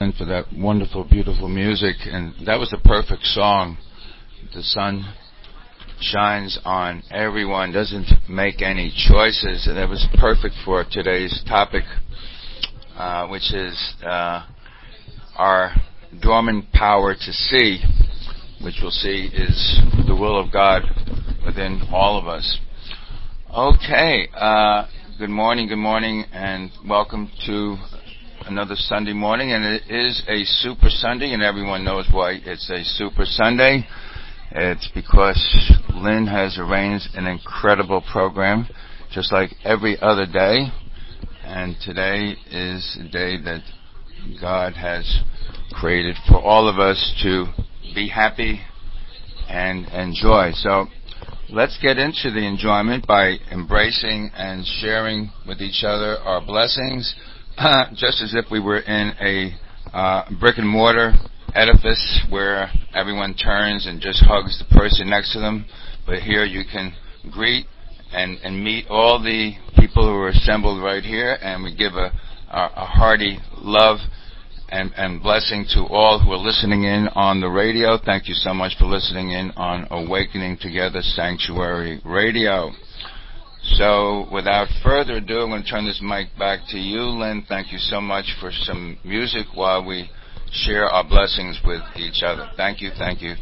For that wonderful, beautiful music, and that was the perfect song. The sun shines on everyone, doesn't make any choices, and that was perfect for today's topic, which is our dormant power to see, which we'll see is the will of God within all of us. Okay, good morning, and welcome to another Sunday morning, and it is a Super Sunday, and everyone knows why it's a Super Sunday. It's because Lynn has arranged an incredible program, just like every other day, and today is a day that God has created for all of us to be happy and enjoy. So let's get into the enjoyment by embracing and sharing with each other our blessings, just as if we were in a brick and mortar edifice where everyone turns and just hugs the person next to them. But here you can greet and meet all the people who are assembled right here, and we give a hearty love and blessing to all who are listening in on the radio. Thank you so much for listening in on Awakening Together Sanctuary Radio. So, without further ado, I'm going to turn this mic back to you, Lynn. Thank you so much for some music while we share our blessings with each other. Thank you.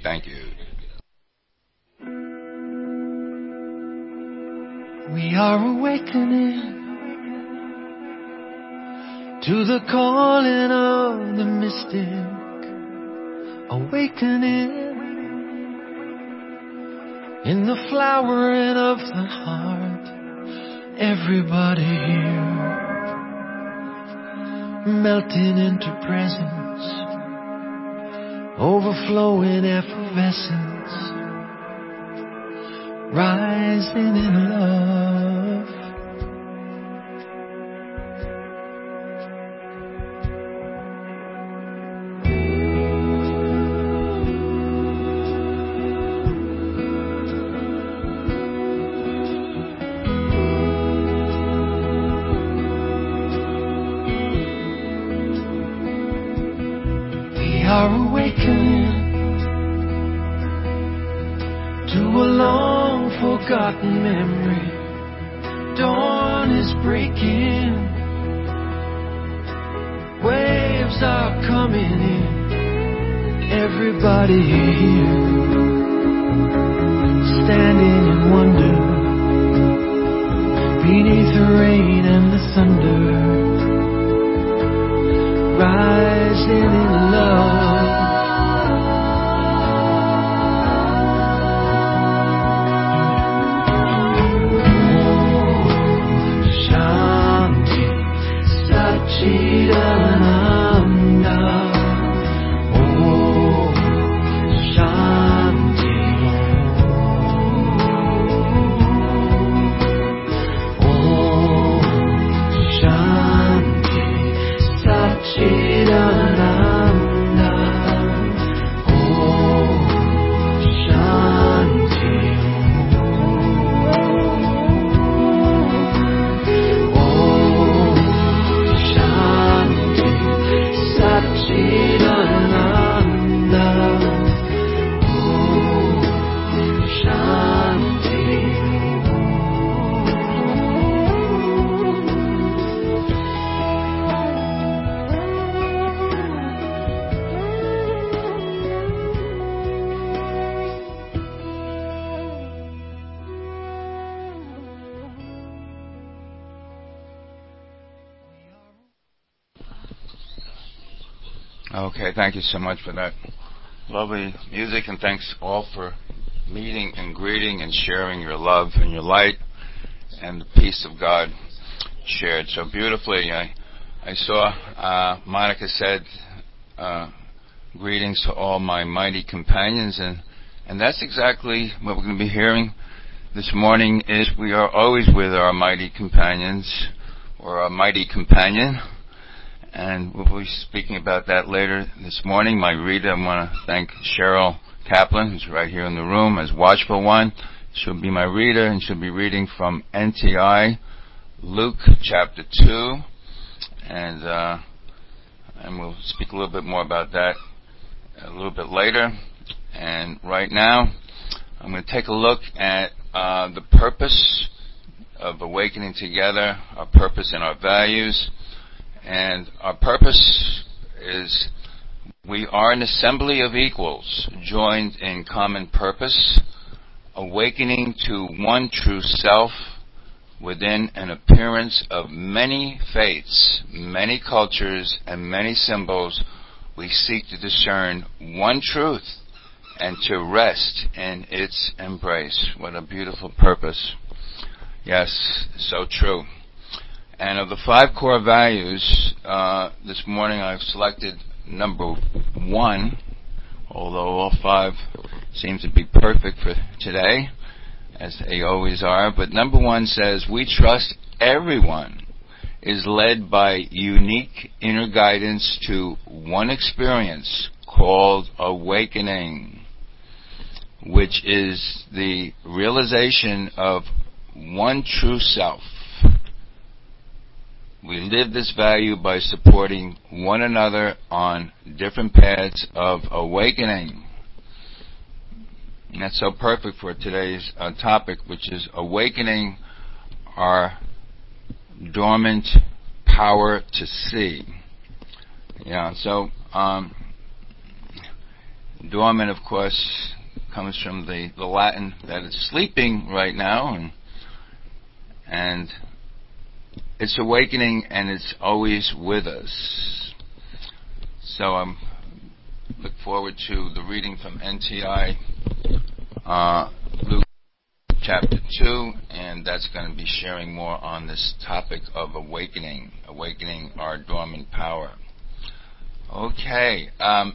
We are awakening to the calling of the mystic, awakening in the flowering of the heart. Everybody here melting into presence, overflowing effervescence, rising in love. Are awakening to a long forgotten memory. Dawn is breaking, waves are coming in. Everybody here standing in wonder beneath the rain and the thunder, rising in love. Shanti Satchidananda. Oh, Shanti. Oh, Shanti Satchidananda. Oh, Shanti. Oh, Shanti Satchidananda. Oh, Shanti. Okay, thank you so much for that lovely music, and thanks all for meeting and greeting and sharing your love and your light and the peace of God shared so beautifully. I saw Monica said greetings to all my mighty companions, and that's exactly what we're going to be hearing this morning. Is we are always with our mighty companions or our mighty companion, and we'll be speaking about that later this morning. My reader, I want to thank Cheryl Kaplan, who's right here in the room as Watchful One. She'll be my reader, and she'll be reading from NTI, Luke chapter 2, and and we'll speak a little bit more about that a little bit later. And right now, I'm going to take a look at the purpose of Awakening Together, our purpose and our values. And our purpose is we are an assembly of equals, joined in common purpose, awakening to one true self within an appearance of many faiths, many cultures, and many symbols. We seek to discern one truth and to rest in its embrace. What a beautiful purpose. Yes, so true. And of the 5 core values, this morning I've selected number 1, although all 5 seem to be perfect for today, as they always are. But number 1 says, we trust everyone is led by unique inner guidance to one experience called awakening, which is the realization of one true self. We live this value by supporting one another on different paths of awakening. And that's so perfect for today's topic, which is awakening our dormant power to see. Yeah, so dormant, of course, comes from the Latin that it's sleeping right now, and it's awakening, and it's always with us. So I look forward to the reading from NTI, Luke chapter 2, and that's going to be sharing more on this topic of awakening our dormant power. Okay, a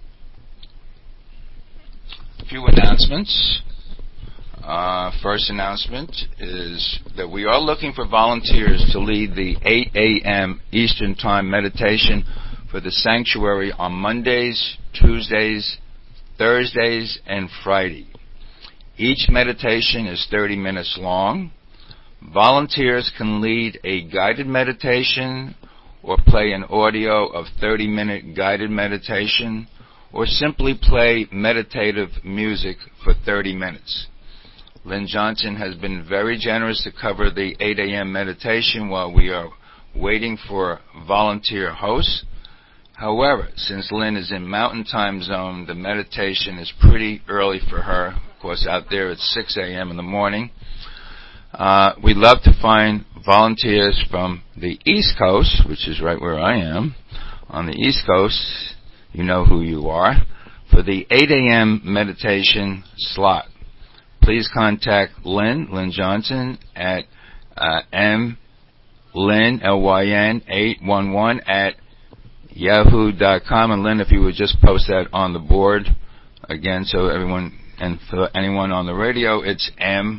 few announcements. First announcement is that we are looking for volunteers to lead the 8 a.m. Eastern Time meditation for the sanctuary on Mondays, Tuesdays, Thursdays, and Friday. Each meditation is 30 minutes long. Volunteers can lead a guided meditation or play an audio of 30-minute guided meditation or simply play meditative music for 30 minutes. Lynn Johnson has been very generous to cover the 8 a.m. meditation while we are waiting for volunteer hosts. However, since Lynn is in Mountain Time Zone, the meditation is pretty early for her. Of course, out there it's 6 a.m. in the morning. We'd love to find volunteers from the East Coast, which is right where I am. On the East Coast, you know who you are, for the 8 a.m. meditation slot. Please contact Lynn Johnson at mlyn, Lyn, 811 at yahoo.com. And Lynn, if you would just post that on the board again, so everyone, and for anyone on the radio, it's mlyn,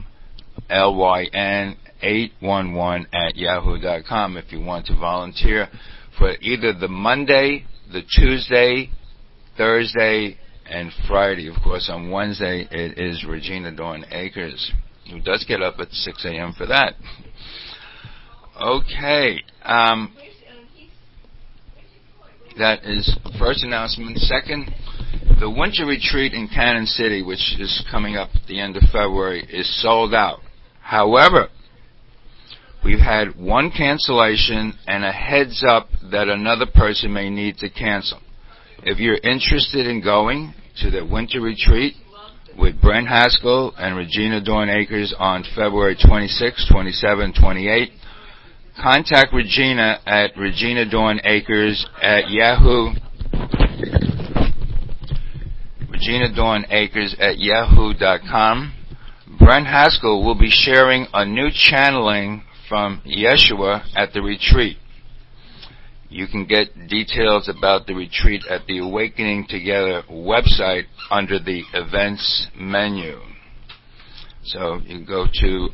811 at yahoo.com if you want to volunteer for either the Monday, the Tuesday, Thursday, and Friday. Of course, on Wednesday, it is Regina Dawn Akers, who does get up at 6 a.m. for that. Okay. That is the first announcement. Second, the winter retreat in Cannon City, which is coming up at the end of February, is sold out. However, we've had one cancellation and a heads up that another person may need to cancel. If you're interested in going to the winter retreat with Brent Haskell and Regina Dawn Akers on February 26, 27, 28, contact Regina at Regina Dawn Akers at Yahoo. Regina Dawn Akers at yahoo.com. Brent Haskell will be sharing a new channeling from Yeshua at the retreat. You can get details about the retreat at the Awakening Together website under the events menu. So you can go to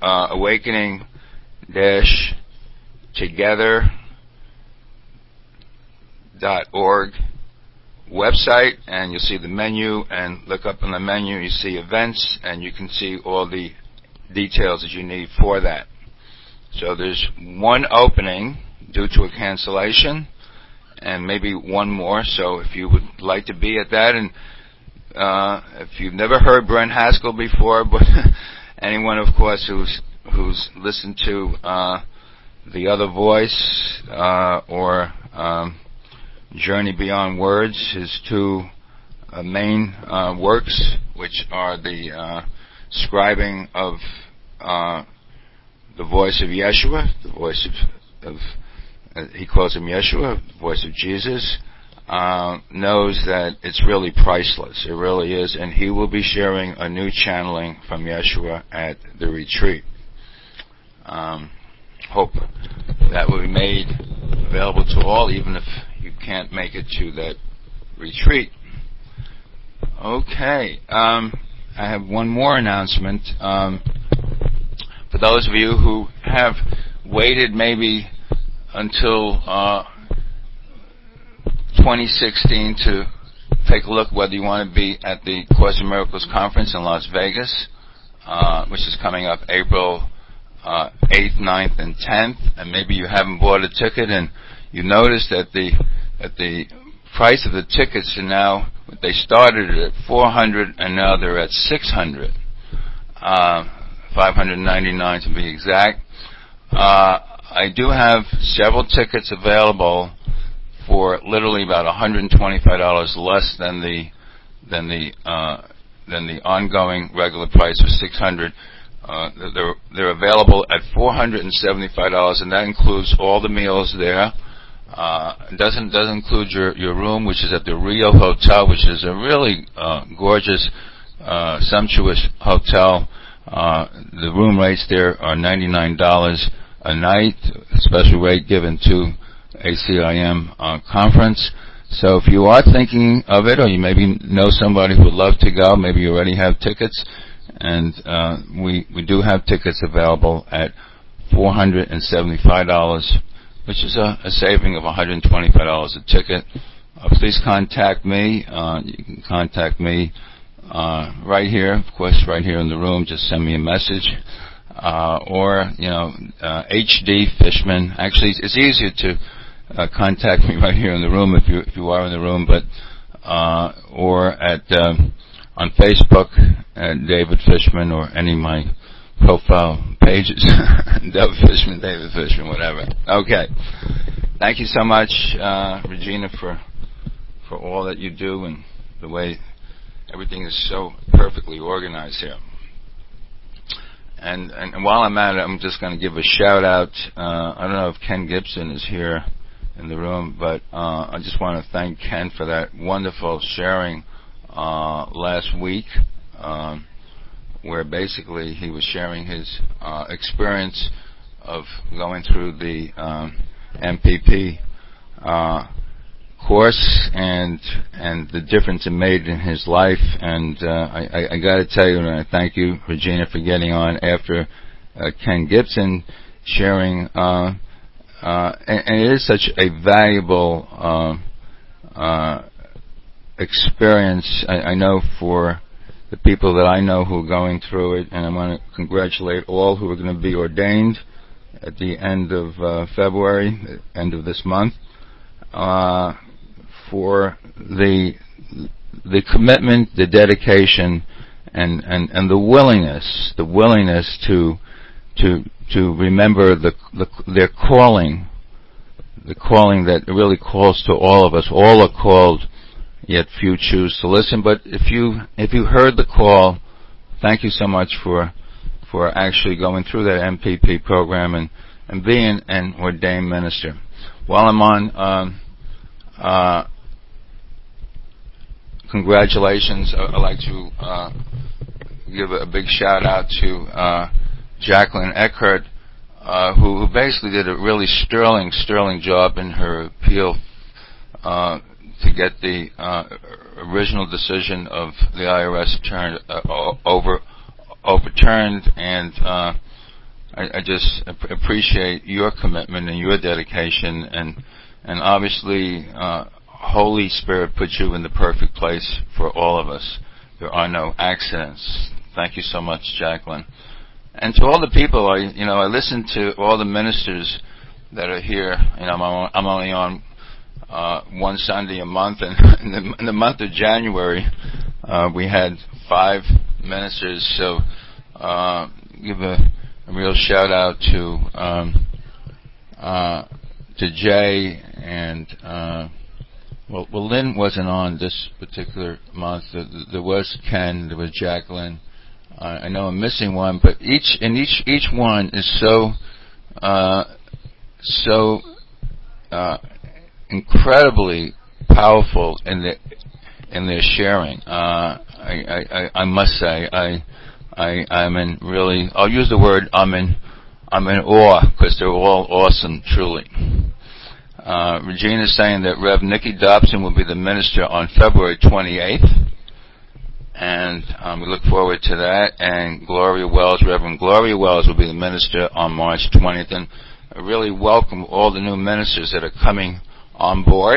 awakening-together.org website, and you'll see the menu, and look up in the menu, you see events, and you can see all the details that you need for that. So there's one opening due to a cancellation, and maybe one more. So if you would like to be at that, and if you've never heard Brent Haskell before, but anyone, of course, who's listened to The Other Voice or Journey Beyond Words, his two main works, which are the scribing of the voice of Yeshua, the voice of he calls him Yeshua, the voice of Jesus, knows that it's really priceless. It really is. And he will be sharing a new channeling from Yeshua at the retreat. Hope that will be made available to all, even if you can't make it to that retreat. Okay. I have one more announcement. For those of you who have waited maybe until 2016 to take a look whether you want to be at the Course in Miracles conference in Las Vegas, which is coming up April 8th, 9th, and 10th, and maybe you haven't bought a ticket, and you notice that the price of the tickets are now, they started at $400 and now they're at $600, $599 to be exact. I do have several tickets available for literally about $125 less than the ongoing regular price of $600. They're available at $475, and that includes all the meals there. It doesn't include your room, which is at the Rio Hotel, which is a really gorgeous, sumptuous hotel. The room rates there are $99 a night, a special rate given to ACIM conference. So if you are thinking of it, or you maybe know somebody who would love to go, maybe you already have tickets, and we do have tickets available at $475, which is a saving of $125 a ticket. Please contact me. You can contact me right here, of course, right here in the room. Just send me a message. Or, HD Fishman. Actually, it's easier to contact me right here in the room if you are in the room, but or at on Facebook at David Fishman, or any of my profile pages, David Fishman, whatever. Okay. Thank you so much, Regina, for all that you do and the way everything is so perfectly organized here. And while I'm at it, I'm just going to give a shout out. I don't know if Ken Gibson is here in the room, but I just want to thank Ken for that wonderful sharing last week, where basically he was sharing his experience of going through the MPP course and the difference it made in his life. And I got to tell you, and I thank you, Regina, for getting on after Ken Gibson sharing. And it is such a valuable experience, I know, for the people that I know who are going through it. And I want to congratulate all who are going to be ordained at the end of February, end of this month, for the commitment, the dedication, and the willingness to remember their calling, the calling that really calls to all of us. All are called, yet few choose to listen. But if you heard the call, thank you so much for actually going through that MPP program and being an ordained minister. While I'm on, congratulations. I'd like to give a big shout out to Jacqueline Eckhart, who basically did a really sterling job in her appeal to get the original decision of the IRS overturned, and I just appreciate your commitment and your dedication, and obviously Holy Spirit put you in the perfect place for all of us. There are no accidents. Thank you so much, Jacqueline. And to all the people, I listen to all the ministers that are here. I'm only on one Sunday a month, and in the month of January, we had 5 ministers. So give a real shout out to Jay and well, Lynn wasn't on this particular month. There was Ken, there was Jacqueline. I know I'm missing one, but each one is so incredibly powerful in their sharing. I must say, I'm in really. I'll use the word. I'm in awe because they're all awesome, truly. Regina's saying that Rev. Nikki Dobson will be the minister on February 28th, and we look forward to that. And Gloria Wells, Reverend Gloria Wells, will be the minister on March 20th. And I really welcome all the new ministers that are coming on board,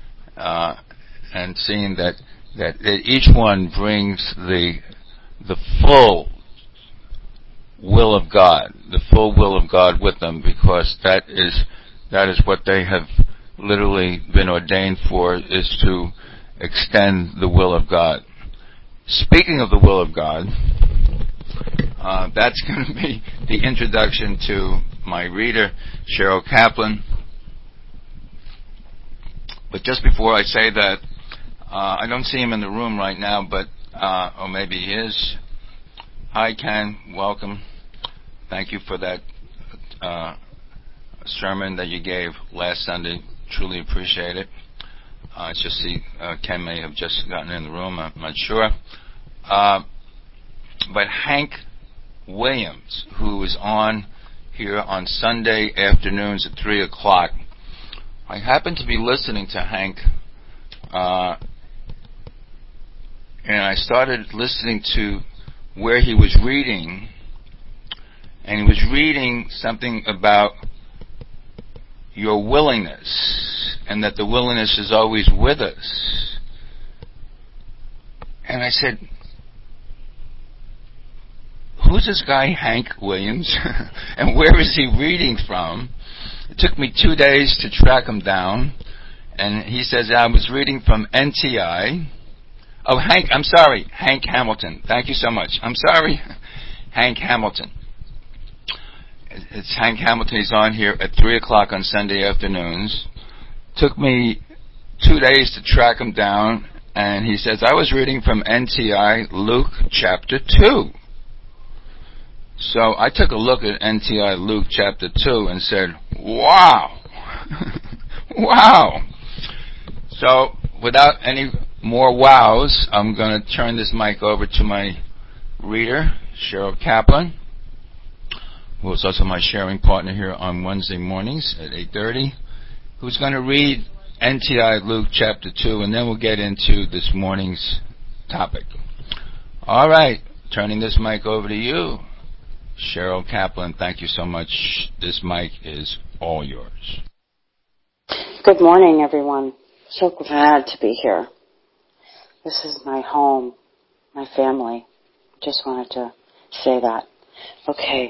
and seeing that each one brings the full will of God, with them, because that is what they have literally been ordained for, is to extend the will of God. Speaking of the will of God, that's going to be the introduction to my reader, Cheryl Kaplan. But just before I say that, I don't see him in the room right now, but or maybe he is. Hi, Ken. Welcome. Thank you for that sermon that you gave last Sunday. Truly appreciate it. It's just Ken may have just gotten in the room. I'm not sure. But Hank Williams, who is on here on Sunday afternoons at 3 o'clock, I happened to be listening to Hank, and I started listening to where he was reading, and he was reading something about your willingness, and that the willingness is always with us. And I said, who's this guy Hank Williams, and where is he reading from? It took me 2 days to track him down, and he says, I was reading from NTI. Oh, I'm sorry, Hank Hamilton. Thank you so much. I'm sorry, Hank Hamilton. It's Hank Hamilton. He's on here at 3 o'clock on Sunday afternoons. Took me 2 days to track him down, and he says, I was reading from NTI Luke chapter 2. So I took a look at NTI Luke chapter 2 and said, wow. Wow. So without any more wows, I'm going to turn this mic over to my reader, Cheryl Kaplan, who is also my sharing partner here on Wednesday mornings at 8:30, who's going to read NTI Luke chapter 2, and then we'll get into this morning's topic. All right, turning this mic over to you, Cheryl Kaplan. Thank you so much. This mic is all yours. Good morning, everyone. So glad to be here. This is my home, my family. Just wanted to say that. Okay.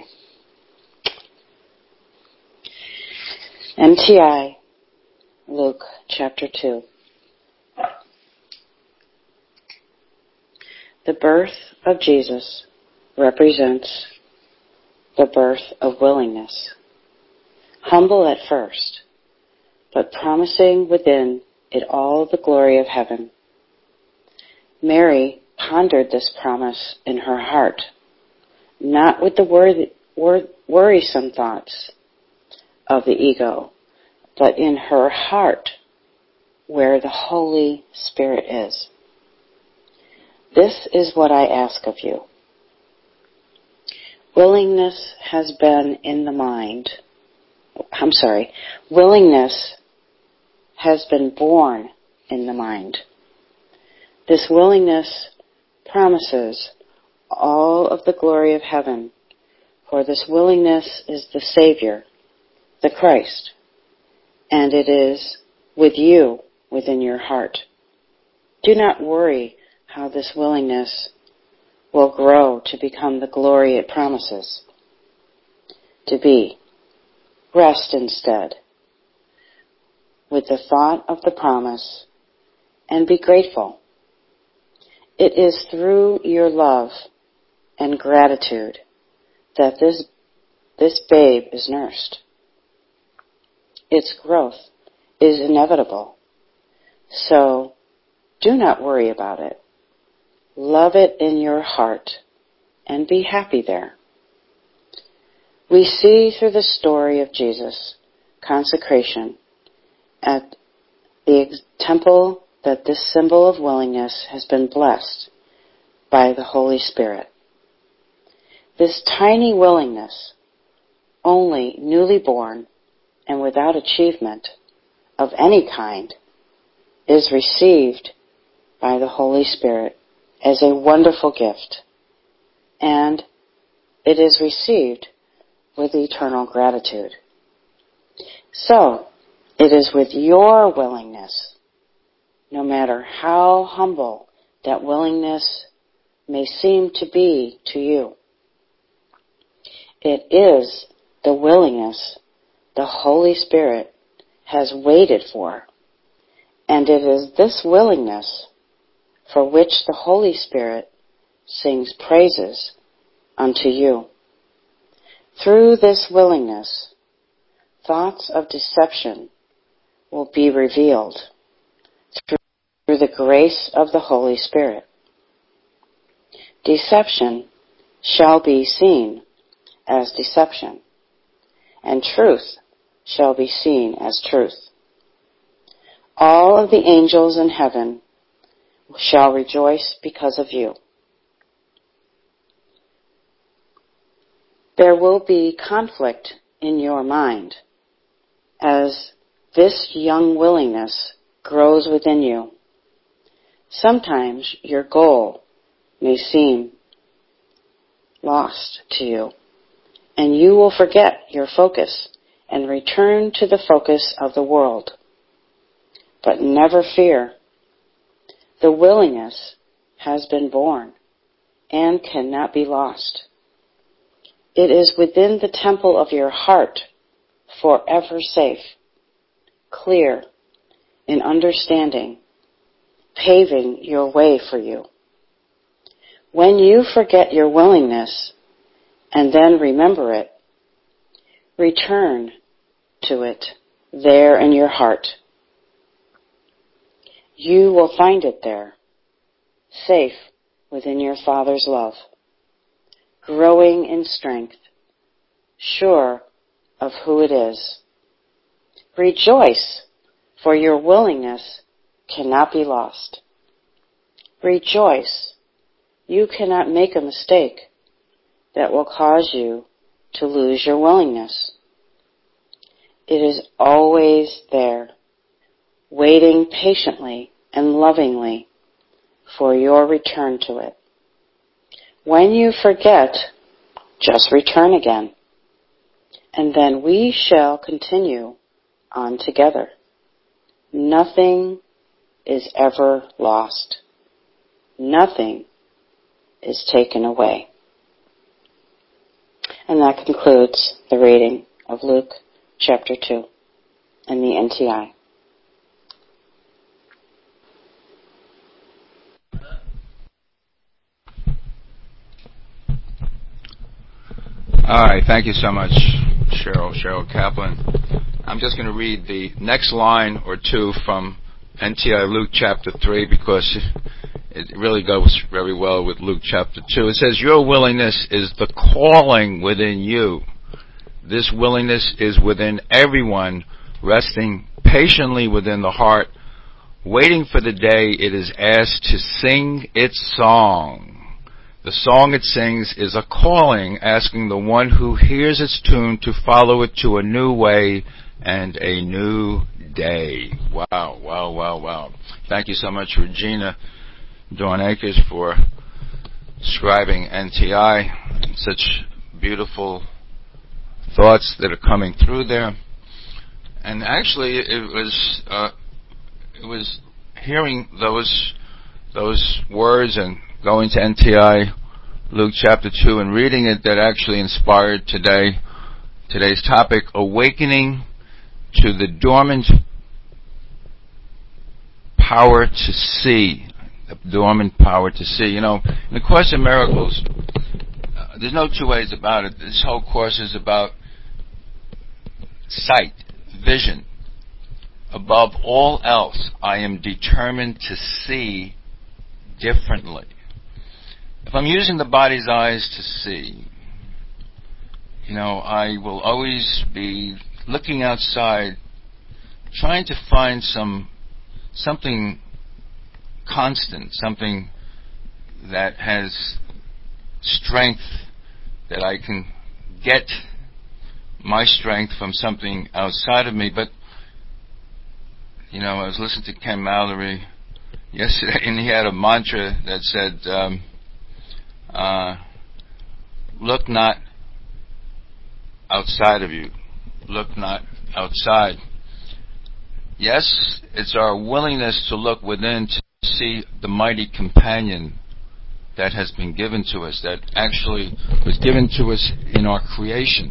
NTI Luke chapter 2. The birth of Jesus represents the birth of willingness. Humble at first, but promising within it all the glory of heaven. Mary pondered this promise in her heart, not with the worrisome thoughts of the ego, but in her heart where the Holy Spirit is. This is what I ask of you. Willingness has been in the mind. Willingness has been born in the mind. This willingness promises all of the glory of heaven, for this willingness is the Savior, the Christ, and it is with you within your heart. Do not worry how this willingness will grow to become the glory it promises to be. Rest instead. with the thought of the promise and be grateful. It is through your love and gratitude that this babe is nursed. Its growth is inevitable. So do not worry about it. Love it in your heart and be happy there. We see through the story of Jesus' consecration at the temple that this symbol of willingness has been blessed by the Holy Spirit. This tiny willingness, only newly born and without achievement of any kind, is received by the Holy Spirit as a wonderful gift, and it is received with eternal gratitude. So, it is with your willingness, no matter how humble that willingness may seem to be to you. It is the willingness the Holy Spirit has waited for, and it is this willingness for which the Holy Spirit sings praises unto you. Through this willingness, thoughts of deception will be revealed through the grace of the Holy Spirit. Deception shall be seen as deception, and truth shall be seen as truth. All of the angels in heaven shall rejoice because of you. There will be conflict in your mind as this young willingness grows within you. Sometimes your goal may seem lost to you, and you will forget your focus and return to the focus of the world. But never fear. The willingness has been born and cannot be lost. It is within the temple of your heart, forever safe, clear in understanding, paving your way for you. When you forget your willingness and then remember it, return to it there in your heart. You will find it there, safe within your Father's love, growing in strength, sure of who it is. Rejoice, for your willingness cannot be lost. Rejoice, you cannot make a mistake that will cause you to lose your willingness. It is always there, waiting patiently and lovingly for your return to it. When you forget, just return again, and then we shall continue on together. Nothing is ever lost. Nothing is taken away. And that concludes the reading of Luke chapter 2 and the NTI. All right, thank you so much, Cheryl Kaplan. I'm just going to read the next line or two from NTI Luke chapter 3 because it really goes very well with Luke chapter 2. It says, your willingness is the calling within you. This willingness is within everyone, resting patiently within the heart, waiting for the day it is asked to sing its song. The song it sings is a calling, asking the one who hears its tune to follow it to a new way and a new day. Wow. Thank you so much, Regina Dawn Akers, for scribing NTI. Such beautiful thoughts that are coming through there. And actually, it was hearing those words and going to NTI Luke chapter 2 and reading it that actually inspired today's topic, awakening to the dormant power to see, the dormant power to see. You know, in the Course in Miracles, there's no two ways about it. This whole course is about sight, vision. Above all else, I am determined to see differently. If I'm using the body's eyes to see, you know, I will always be looking outside, trying to find something constant, something that has strength, that I can get my strength from something outside of me. But, you know, I was listening to Ken Mallory yesterday, and he had a mantra that said, look not outside of you. Look not outside. Yes, it's our willingness to look within to see the mighty companion that has been given to us, that actually was given to us in our creation.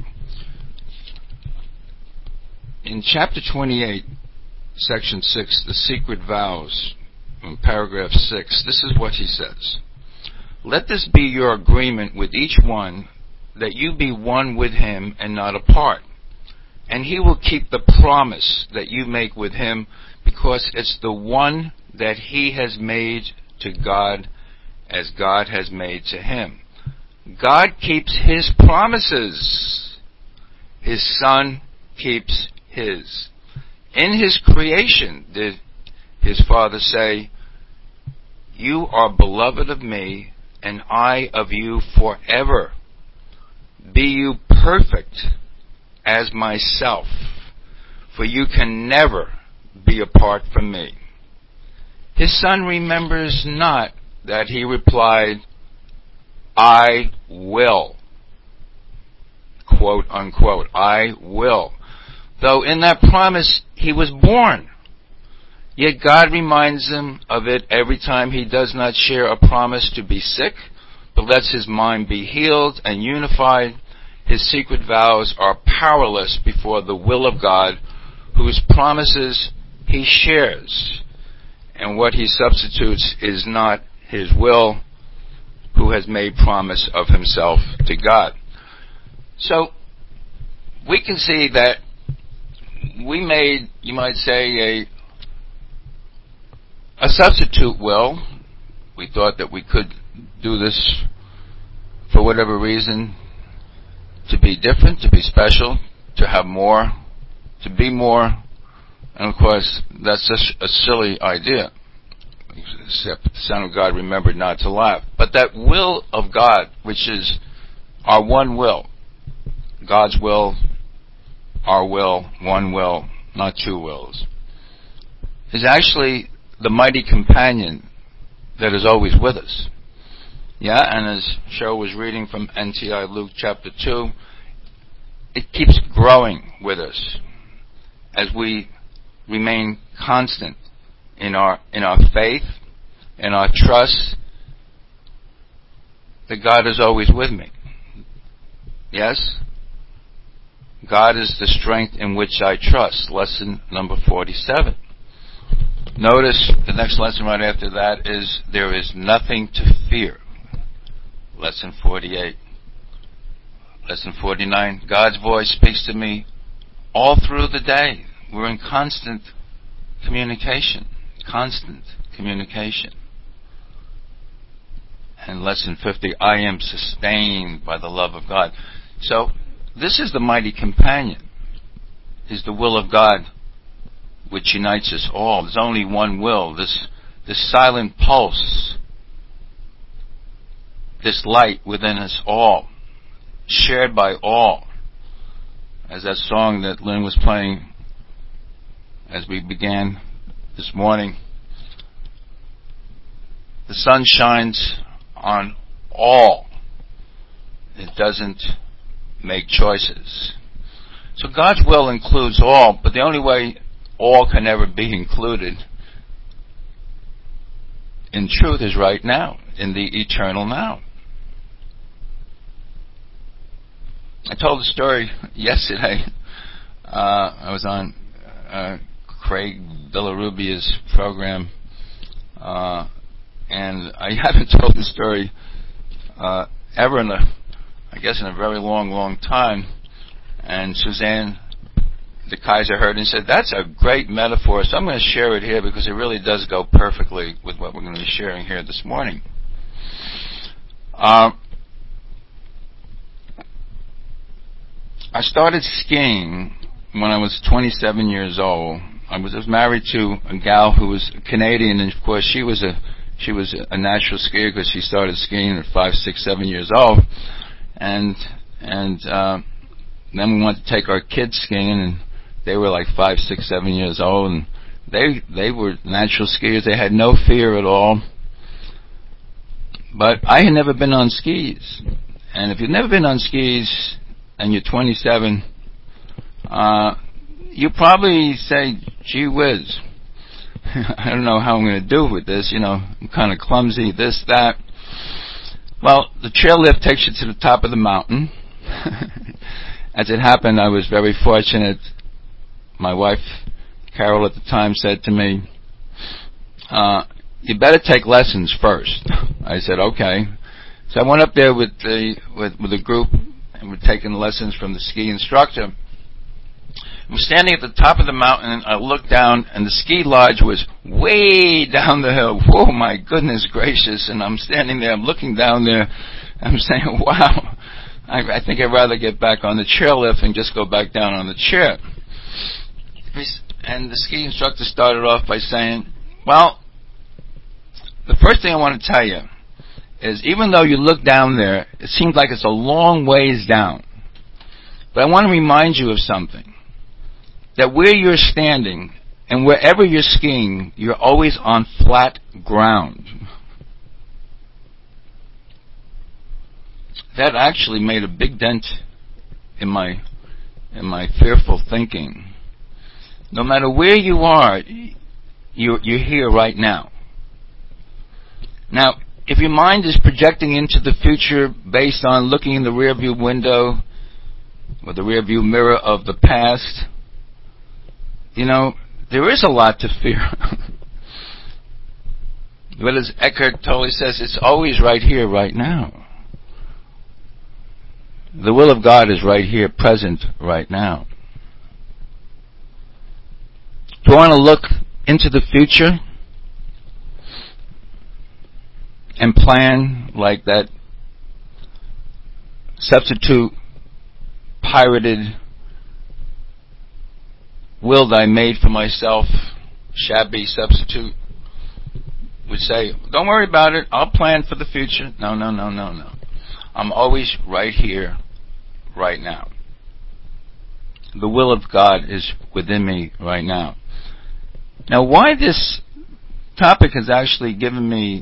In chapter 28, section 6, the secret vows, in paragraph 6, this is what he says. Let this be your agreement with each one, that you be one with him and not apart. And he will keep the promise that you make with him, because it's the one that he has made to God as God has made to him. God keeps his promises. His Son keeps his. In his creation did his Father say, you are beloved of me, and I of you forever. Be you perfect as myself, for you can never be apart from me. His Son remembers not that he replied, I will. Quote unquote, I will. Though in that promise he was born. Yet God reminds him of it every time he does not share a promise to be sick, but lets his mind be healed and unified. His secret vows are powerless before the will of God, whose promises he shares. And what he substitutes is not his will, who has made promise of himself to God. So, we can see that we made, you might say, a substitute will. We thought that we could do this for whatever reason, to be different, to be special, to have more, to be more. And of course, that's just a silly idea. Except the Son of God remembered not to laugh. But that will of God, which is our one will, God's will, our will, one will, not two wills, is actually the mighty companion that is always with us. Yeah, and as Cheryl was reading from NTI Luke chapter 2, it keeps growing with us as we remain constant in our faith, in our trust that God is always with me. Yes? God is the strength in which I trust. Lesson number 47. Notice the next lesson right after that is there is nothing to fear. Lesson 48. Lesson 49. God's voice speaks to me all through the day. We're in constant communication. Constant communication. And lesson 50. I am sustained by the love of God. So, this is the mighty companion. Is the will of God which unites us all. There's only one will. This silent pulse, this light within us all, shared by all. As that song that Lynn was playing as we began this morning, the sun shines on all. It doesn't make choices. So God's will includes all, but the only way all can ever be included in truth is right now, in the eternal now. I told a story yesterday. I was on Craig Villarubia's program, and I haven't told this story ever in a very long time. And Suzanne de Kaiser heard and said, "That's a great metaphor, so I'm going to share it here because it really does go perfectly with what we're going to be sharing here this morning." I started skiing when I was 27 years old. I was married to a gal who was Canadian, and of course she was a natural skier because she started skiing at 5, 6, 7 years old, and then we wanted to take our kids skiing, and they were like 5, 6, 7 years old, and they were natural skiers. They had no fear at all. But I had never been on skis, and if you've never been on skis and you're 27, you probably say, "Gee whiz, I don't know how I'm going to do with this. I'm kind of clumsy, this, that." Well, the chairlift takes you to the top of the mountain. As it happened, I was very fortunate. My wife, Carol, at the time said to me, "You better take lessons first." I said, "Okay." So I went up there with a group, and we're taking lessons from the ski instructor. I'm standing at the top of the mountain, and I looked down, and the ski lodge was way down the hill. Whoa, my goodness gracious. And I'm standing there, I'm looking down there, I'm saying, wow, I think I'd rather get back on the chairlift and just go back down on the chair. And the ski instructor started off by saying, "Well, the first thing I want to tell you is even though you look down there, it seems like it's a long ways down. But I want to remind you of something. That where you're standing and wherever you're skiing, you're always on flat ground." That actually made a big dent in my fearful thinking. No matter where you are, you're here right now. Now, if your mind is projecting into the future based on looking in the rearview window or the rearview mirror of the past, there is a lot to fear. But as Eckhart Tolle says, it's always right here, right now. The will of God is right here, present, right now. Do you want to look into the future and plan like that substitute pirated will that I made for myself, shabby substitute, would say, "Don't worry about it, I'll plan for the future." No. I'm always right here, right now. The will of God is within me right now. Now, why this topic has actually given me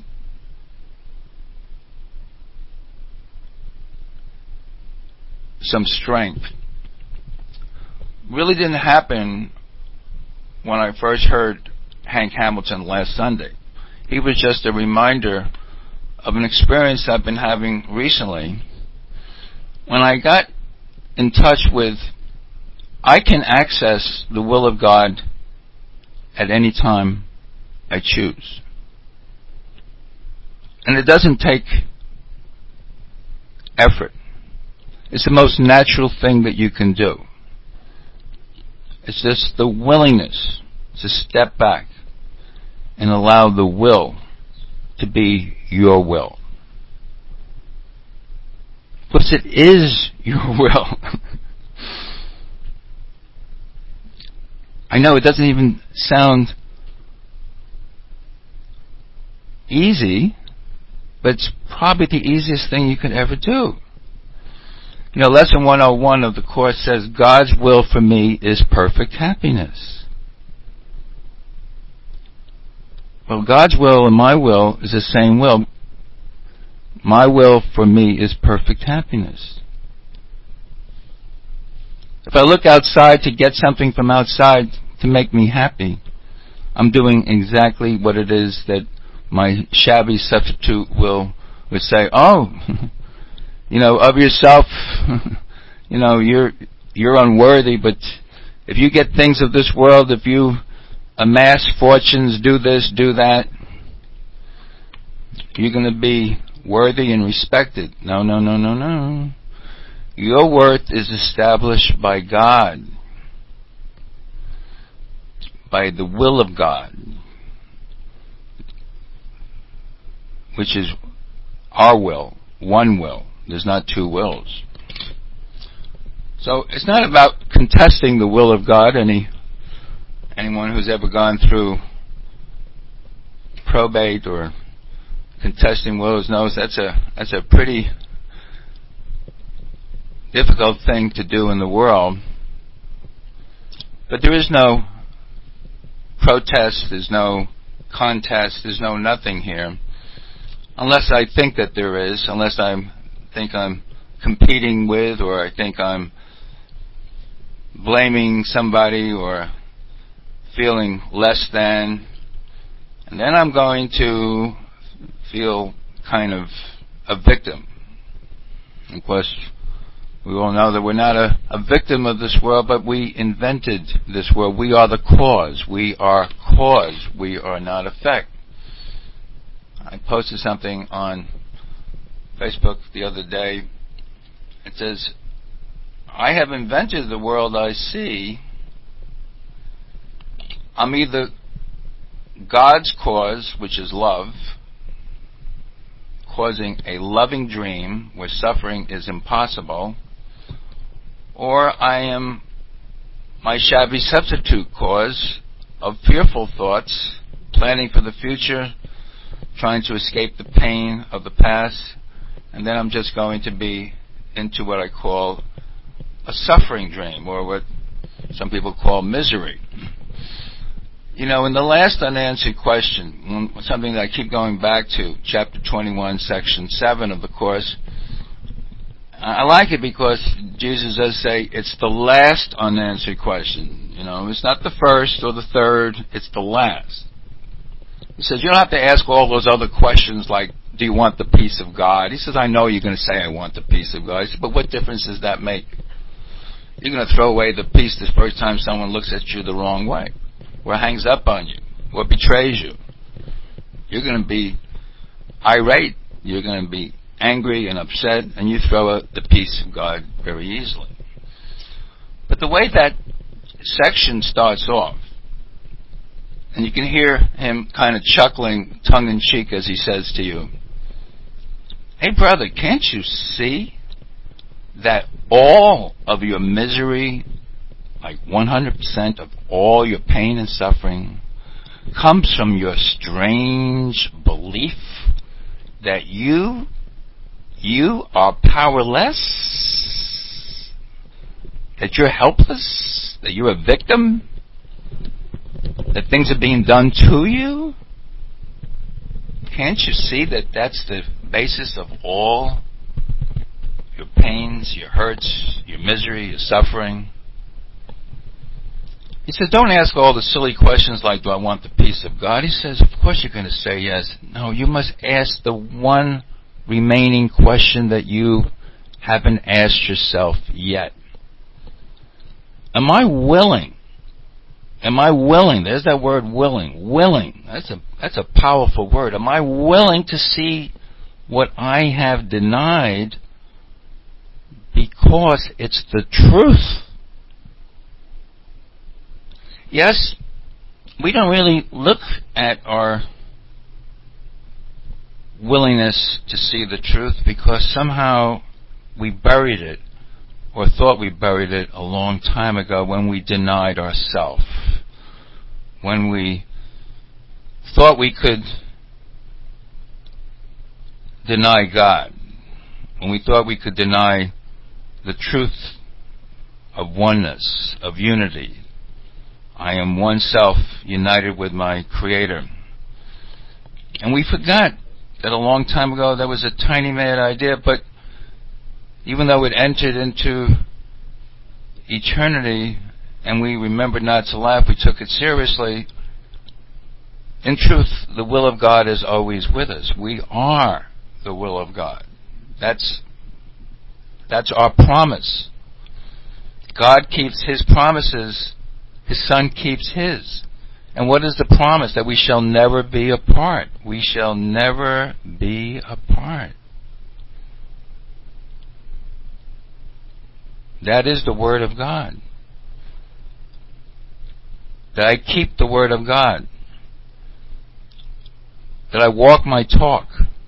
some strength really didn't happen when I first heard Hank Hamilton last Sunday. He was just a reminder of an experience I've been having recently when I got in touch with, I can access the will of God at any time I choose. And it doesn't take effort. It's the most natural thing that you can do. It's just the willingness to step back and allow the will to be your will. Because it is your will. I know it doesn't even sound easy, but it's probably the easiest thing you could ever do. Lesson 101 of the Course says, God's will for me is perfect happiness. Well, God's will and my will is the same will. My will for me is perfect happiness. If I look outside to get something from outside to make me happy, I'm doing exactly what it is that my shabby substitute will would say, "Oh, of yourself, you're unworthy, but if you get things of this world, if you amass fortunes, do this, do that, you're going to be worthy and respected. No, no, no, no, no. Your worth is established by God, by the will of God, which is our will, one will. There's not two wills. So it's not about contesting the will of God. Anyone who's ever gone through probate or contesting wills knows that's a pretty difficult thing to do in the world. But there is no protest, there's no contest, there's no nothing here. Unless I think that there is, unless I think I'm competing with, or I think I'm blaming somebody or feeling less than, and then I'm going to feel kind of a victim. Of course, we all know that we're not a victim of this world, but we invented this world. We are the cause. We are cause. We are not effect. I posted something on Facebook the other day. It says, I have invented the world I see. I'm either God's cause, which is love, causing a loving dream where suffering is impossible, or I am my shabby substitute cause of fearful thoughts, planning for the future, trying to escape the pain of the past, and then I'm just going to be into what I call a suffering dream, or what some people call misery. You know, in the last unanswered question, something that I keep going back to, chapter 21, section 7 of the Course, I like it because Jesus does say it's the last unanswered question. You know, it's not the first or the third, it's the last. He says, you don't have to ask all those other questions like, do you want the peace of God? He says, I know you're going to say I want the peace of God. He says, but what difference does that make? You're going to throw away the peace the first time someone looks at you the wrong way, or hangs up on you, or betrays you. You're going to be irate. You're going to be angry and upset, and you throw out the peace of God very easily. But the way that section starts off, and you can hear him kind of chuckling tongue-in-cheek as he says to you, hey brother, can't you see that all of your misery, like 100% of all your pain and suffering, comes from your strange belief that you are powerless, that you're helpless, that you're a victim, that things are being done to you? Can't you see that that's the basis of all your pains, your hurts, your misery, your suffering? He says, don't ask all the silly questions like, do I want the peace of God? He says, of course you're going to say yes. No, you must ask the one remaining question that you haven't asked yourself yet. Am I willing? Am I willing? There's that word willing. Willing. That's a powerful word. Am I willing to see what I have denied because it's the truth? Yes, we don't really look at our willingness to see the truth because somehow we buried it or thought we buried it a long time ago when we denied ourselves, when we thought we could deny God, when we thought we could deny the truth of oneness, of unity. I am one self united with my Creator. And we forgot that a long time ago that was a tiny mad idea, but even though it entered into eternity and we remembered not to laugh, we took it seriously. In truth, the will of God is always with us. We are the will of God. That's our promise. God keeps His promises. His Son keeps His. And what is the promise? That we shall never be apart. We shall never be apart. That is the Word of God. That I keep the Word of God. That I walk my talk.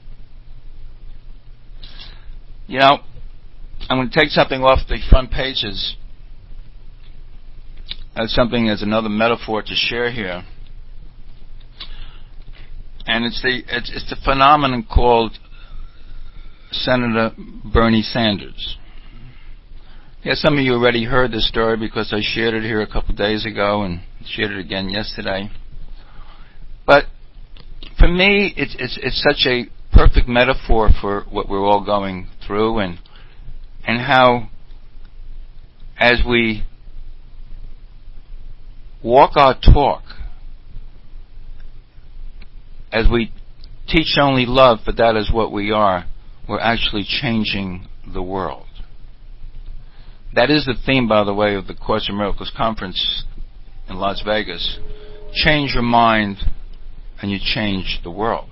You know, I'm going to take something off the front pages. As something as another metaphor to share here. And it's the phenomenon called Senator Bernie Sanders. Yeah, some of you already heard this story because I shared it here a couple of days ago and shared it again yesterday. But for me, it's such a perfect metaphor for what we're all going through and how as we walk our talk, as we teach only love, but that is what we are, we're actually changing the world. That is the theme, by the way, of the Course in Miracles conference in Las Vegas. Change your mind and you change the world.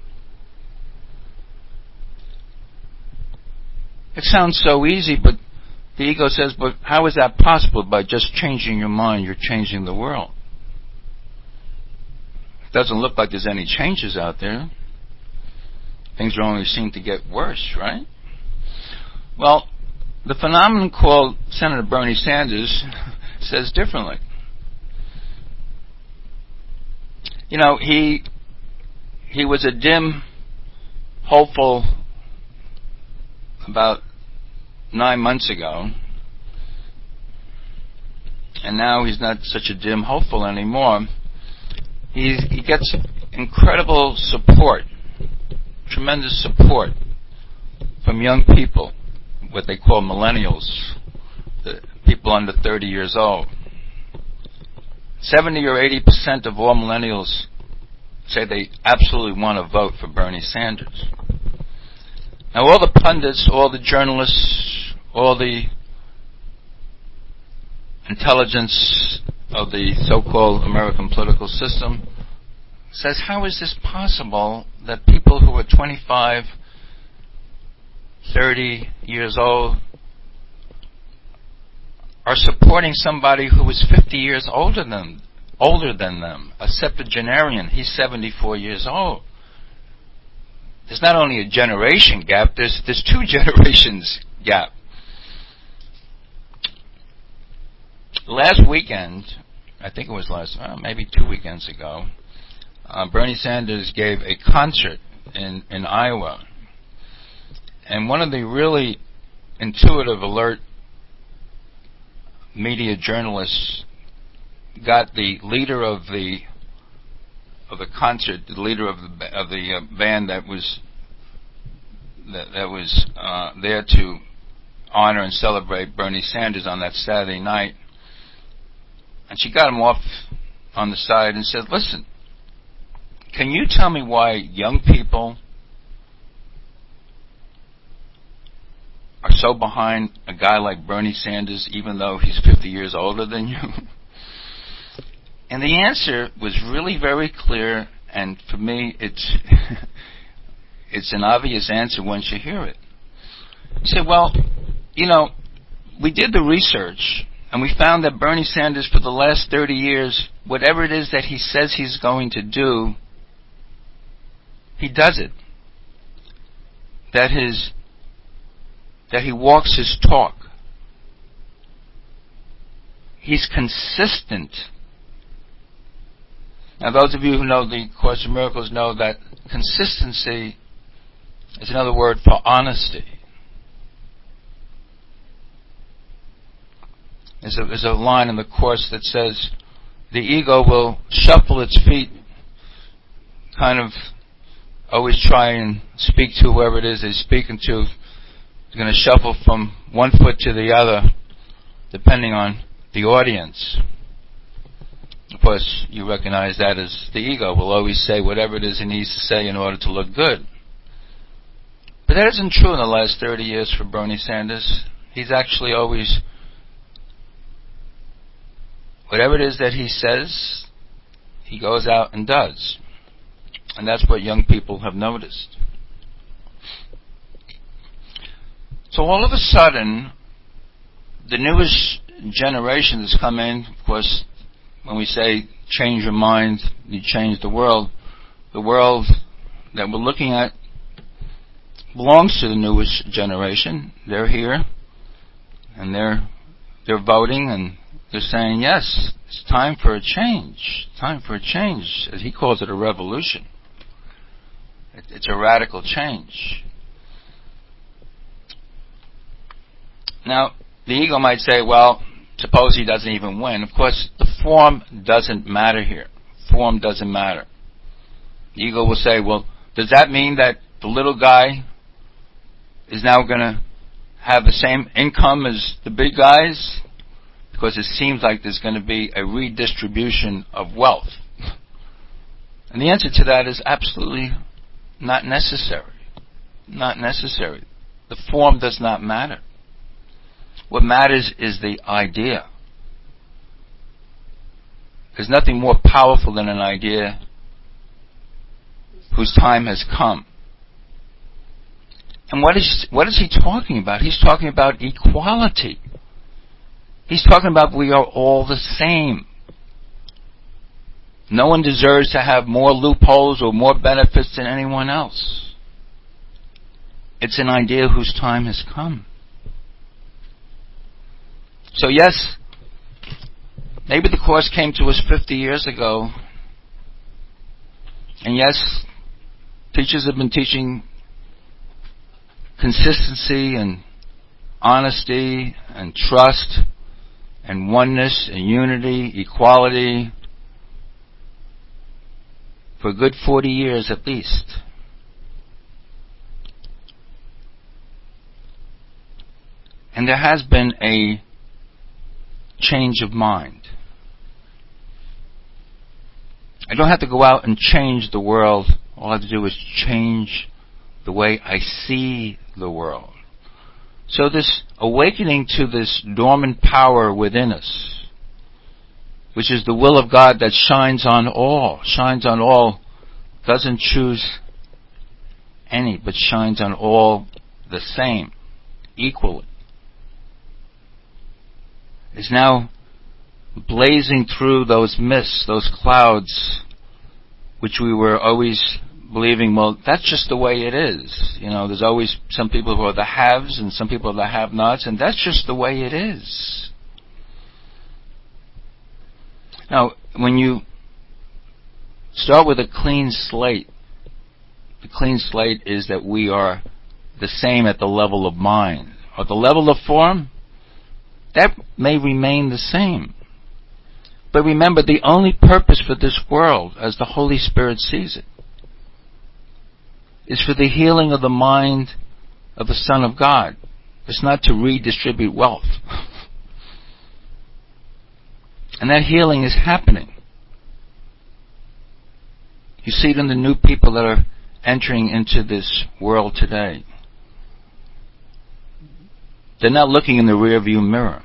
It sounds so easy, but the ego says, but how is that possible? By just changing your mind, you're changing the world. It doesn't look like there's any changes out there. Things only seem to get worse, right? Well, the phenomenon called Senator Bernie Sanders says differently. You know, he was a dim, hopeful about 9 months ago, and now he's not such a dim hopeful anymore. He gets incredible support, tremendous support from young people, what they call millennials, the people under 30 years old. 70 or 80% of all millennials say they absolutely want to vote for Bernie Sanders. Now all the pundits, all the journalists, all the intelligence of the so-called American political system says, how is this possible that people who are 25, 30 years old are supporting somebody who is 50 years older than them, a septuagenarian? He's 74 years old. There's not only a generation gap, there's 2 generations gap. Last weekend, I think it was maybe 2 weekends ago, Bernie Sanders gave a concert in Iowa. And one of the really intuitive, alert media journalists got the leader of the concert, the leader of the band that was there to honor and celebrate Bernie Sanders on that Saturday night, and she got him off on the side and said, "Listen, can you tell me why young people are so behind a guy like Bernie Sanders, even though he's 50 years older than you?" And the answer was really very clear, and for me, it's an obvious answer once you hear it. He said, well, you know, we did the research, and we found that Bernie Sanders, for the last 30 years, whatever it is that he says he's going to do, he does it. That he walks his talk. He's consistent. Now, those of you who know the Course in Miracles know that consistency is another word for honesty. There's a line in the Course that says, the ego will shuffle its feet, kind of always try and speak to whoever it is they're speaking to. They're going to shuffle from one foot to the other, depending on the audience. Of course, you recognize that as the ego will always say whatever it is he needs to say in order to look good. But that isn't true in the last 30 years for Bernie Sanders. He's actually always, whatever it is that he says, he goes out and does. And that's what young people have noticed. So all of a sudden, the newest generation that's come in, of course, when we say change your mind, you change the world that we're looking at belongs to the newest generation. They're here, and they're voting, and they're saying, yes, it's time for a change. Time for a change. As he calls it, a revolution. It's a radical change. Now, the ego might say, well, suppose he doesn't even win. Of course, the form doesn't matter here. Form doesn't matter. The ego will say, well, does that mean that the little guy is now going to have the same income as the big guys? Because it seems like there's going to be a redistribution of wealth. And the answer to that is absolutely not necessary. Not necessary. The form does not matter. What matters is the idea. There's nothing more powerful than an idea whose time has come. And what is he talking about? He's talking about equality. He's talking about we are all the same. No one deserves to have more loopholes or more benefits than anyone else. It's an idea whose time has come. So yes, maybe the Course came to us 50 years ago. And yes, teachers have been teaching consistency and honesty and trust and oneness and unity, equality, for a good 40 years at least. And there has been a change of mind. I don't have to go out and change the world. All I have to do is change the way I see the world. So this awakening to this dormant power within us, which is the will of God that shines on all, doesn't choose any, but shines on all the same, equally, is now blazing through those mists, those clouds, which we were always believing, well, that's just the way it is. You know, there's always some people who are the haves and some people are the have-nots, and that's just the way it is. Now, when you start with a clean slate, the clean slate is that we are the same at the level of mind. At the level of form, that may remain the same. But remember, the only purpose for this world, as the Holy Spirit sees it, is for the healing of the mind of the Son of God. It's not to redistribute wealth. And that healing is happening. You see it in the new people that are entering into this world today. They're not looking in the rearview mirror.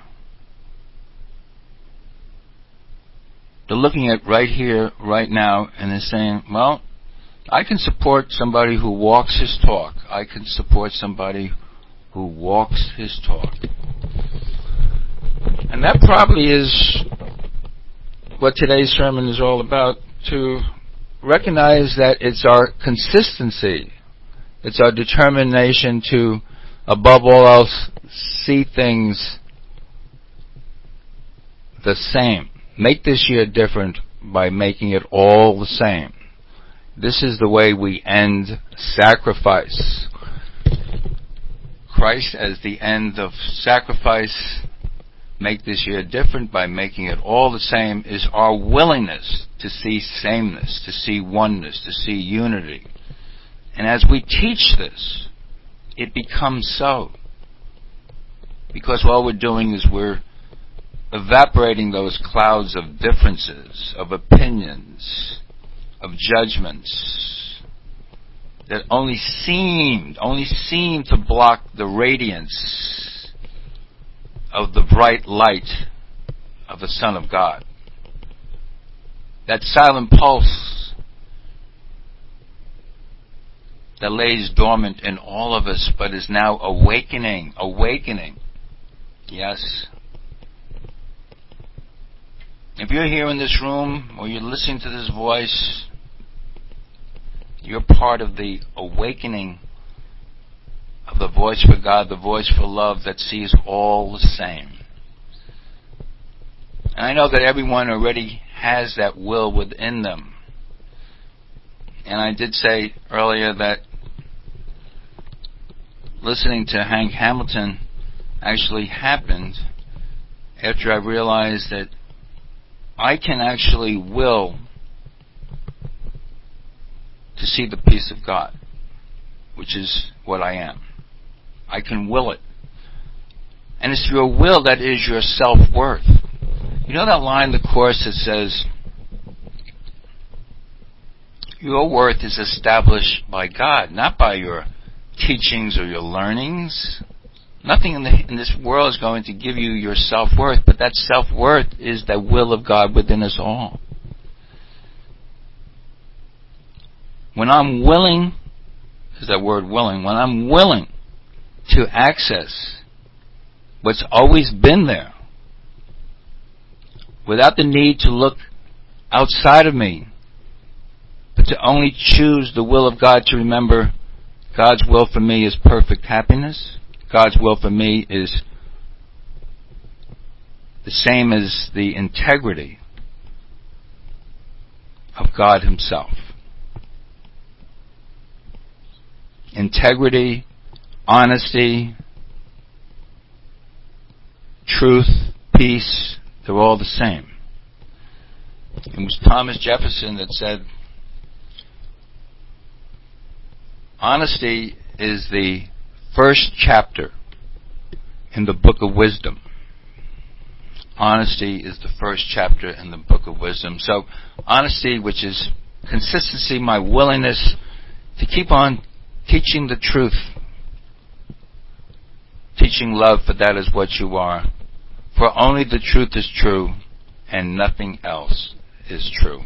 They're looking at right here, right now, and they're saying, well, I can support somebody who walks his talk. I can support somebody who walks his talk. And that probably is what today's sermon is all about, to recognize that it's our consistency, it's our determination to, above all else, see things the same. Make this year different by making it all the same. This is the way we end sacrifice. Christ as the end of sacrifice, make this year different by making it all the same, is our willingness to see sameness, to see oneness, to see unity. And as we teach this, it becomes so. Because all we're doing is we're evaporating those clouds of differences, of opinions, of judgments that only seem to block the radiance of the bright light of the Son of God. that silent pulse that lays dormant in all of us but is now awakening. Yes. If you're here in this room or you're listening to this voice, you're part of the awakening of the voice for God, the voice for love that sees all the same. And I know that everyone already has that will within them. And I did say earlier that listening to Hank Hamilton actually happened after I realized that I can actually will to see the peace of God, which is what I am. I can will it. And it's your will that is your self-worth. You know that line in the Course that says, your worth is established by God, not by your teachings or your learnings. Nothing in this world is going to give you your self-worth, but that self-worth is the will of God within us all. When I'm willing, is that word willing, when I'm willing to access what's always been there, without the need to look outside of me, but to only choose the will of God, to remember God's will for me is perfect happiness. God's will for me is the same as the integrity of God Himself. Integrity, honesty, truth, peace, they're all the same. It was Thomas Jefferson that said, honesty is the first chapter in the book of wisdom. Honesty is the first chapter in the book of wisdom. So, honesty, which is consistency, my willingness to keep on teaching the truth, teaching love, for that is what you are. For only the truth is true, and nothing else is true.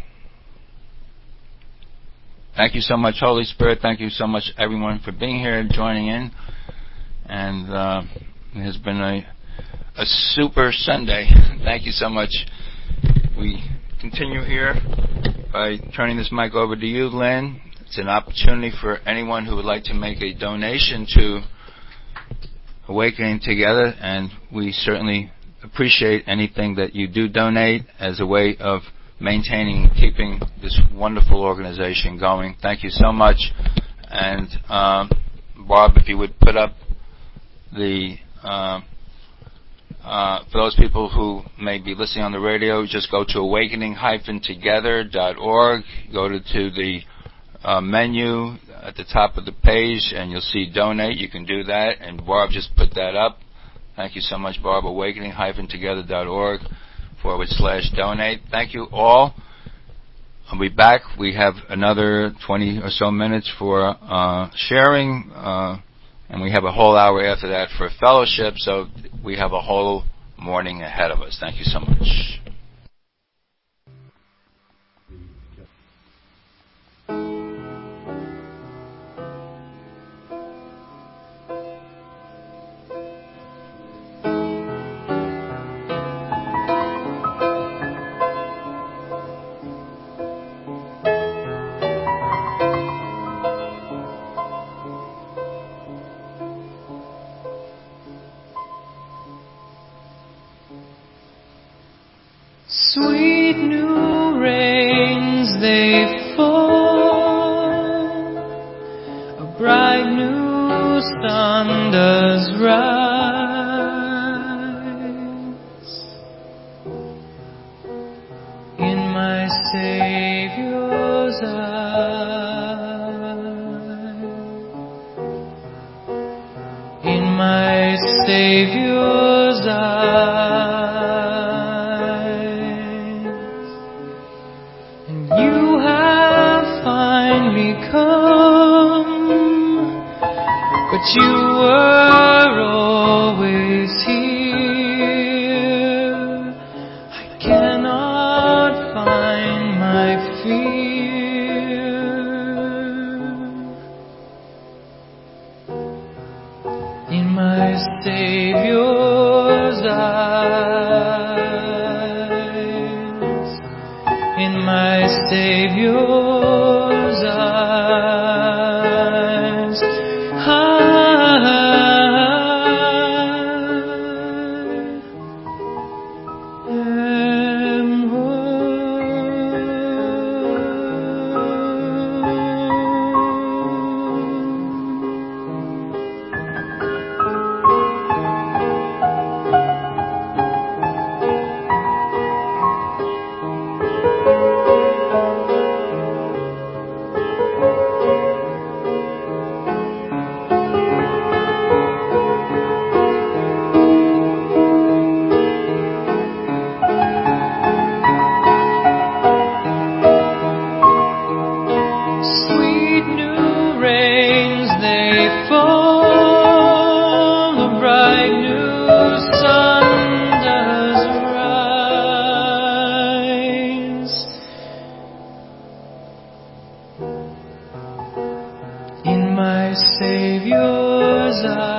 Thank you so much, Holy Spirit. Thank you so much, everyone, for being here and joining in. And it has been a super Sunday. Thank you so much. We continue here by turning this mic over to you, Lynn. It's an opportunity for anyone who would like to make a donation to Awakening Together, and we certainly appreciate anything that you do donate as a way of maintaining, keeping this wonderful organization going. Thank you so much. And Barb, if you would put up the for those people who may be listening on the radio, just go to awakening-together.org. Go to the menu at the top of the page, and you'll see donate. You can do that, and Barb just put that up. Thank you so much, Barb. Awakening-together.org /donate. Thank you all. I'll be back. We have another 20 or so minutes for sharing, and we have a whole hour after that for fellowship, so we have a whole morning ahead of us. Thank you so much. Sweet new rains, they fall, a bright new sun does rise in my Savior's eyes, in my Savior's eyes. But you were always here. I cannot find my Savior's eyes, in my Savior's eyes, sweet new rains they fall, the bright new sun does rise. In my Savior's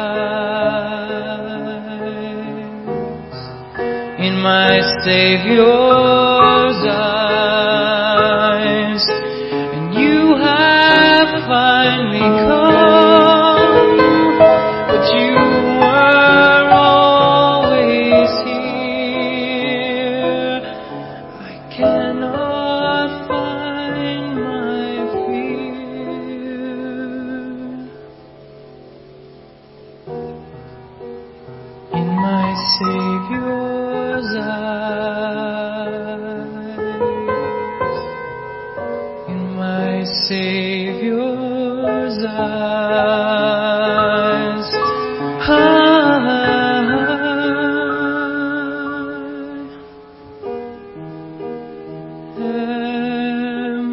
eyes, in my Savior's eyes, and you have finally come, but you were always here. I cannot find my fear. In my Savior's eyes, in my Savior's eyes, I am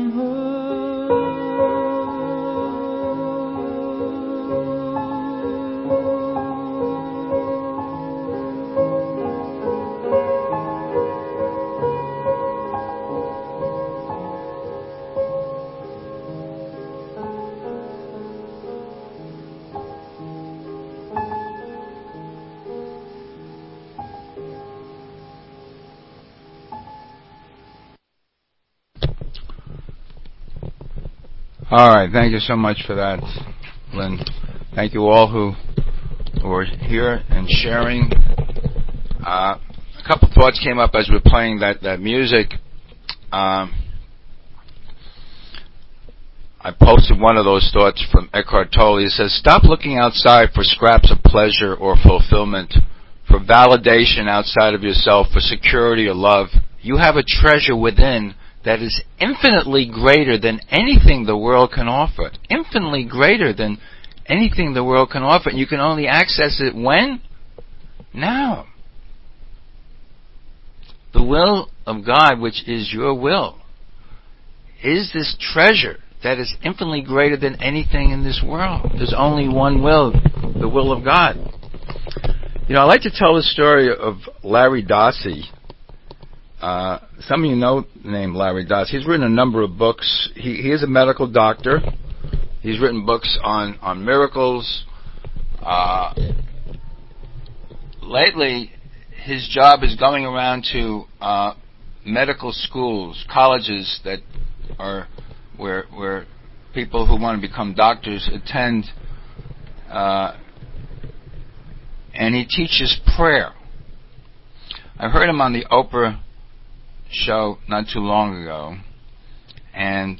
All right, thank you so much for that, Lynn. Thank you all who were here and sharing. A couple thoughts came up as we were playing that music. I posted one of those thoughts from Eckhart Tolle. He says, stop looking outside for scraps of pleasure or fulfillment, for validation outside of yourself, for security or love. You have a treasure within that is infinitely greater than anything the world can offer. Infinitely greater than anything the world can offer. And you can only access it when? Now. The will of God, which is your will, is this treasure that is infinitely greater than anything in this world. There's only one will, the will of God. You know, I like to tell the story of Larry Dossey. Some of you know the name Larry Dossey. He's written a number of books. He is a medical doctor. He's written books on miracles. Lately, his job is going around to medical schools, colleges that are where people who want to become doctors attend, and he teaches prayer. I heard him on the Oprah show not too long ago, and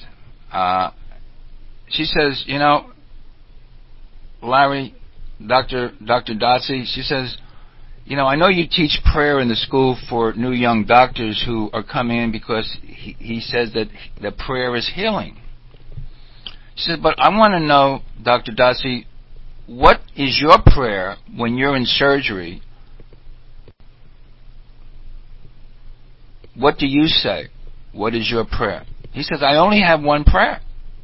she says, you know, Larry, Dr. Dossey, she says, you know, I know you teach prayer in the school for new young doctors who are coming in because he says that the prayer is healing. She said, but I want to know, Dr. Dossey, what is your prayer when you're in surgery? What do you say? What is your prayer? He says, I only have one prayer.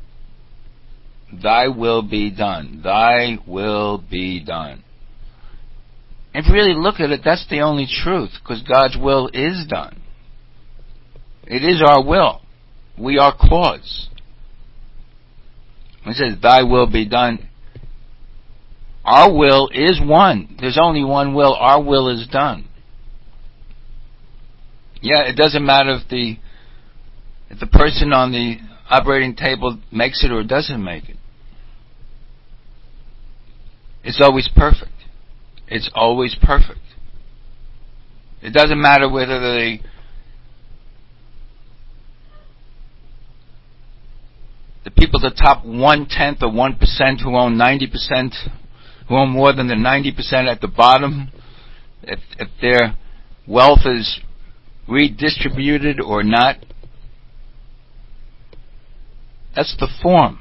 Thy will be done. Thy will be done. If you really look at it, that's the only truth, because God's will is done. It is our will. We are cause. When it says, thy will be done, Our will is one. There's only one will. Our will is done. Yeah, it doesn't matter if the person on the operating table makes it or doesn't make it. It's always perfect. It's always perfect. It doesn't matter whether the people at the top 1/10 or 1% who own 90%, who own more than the 90% at the bottom, if their wealth is redistributed or not, that's the form.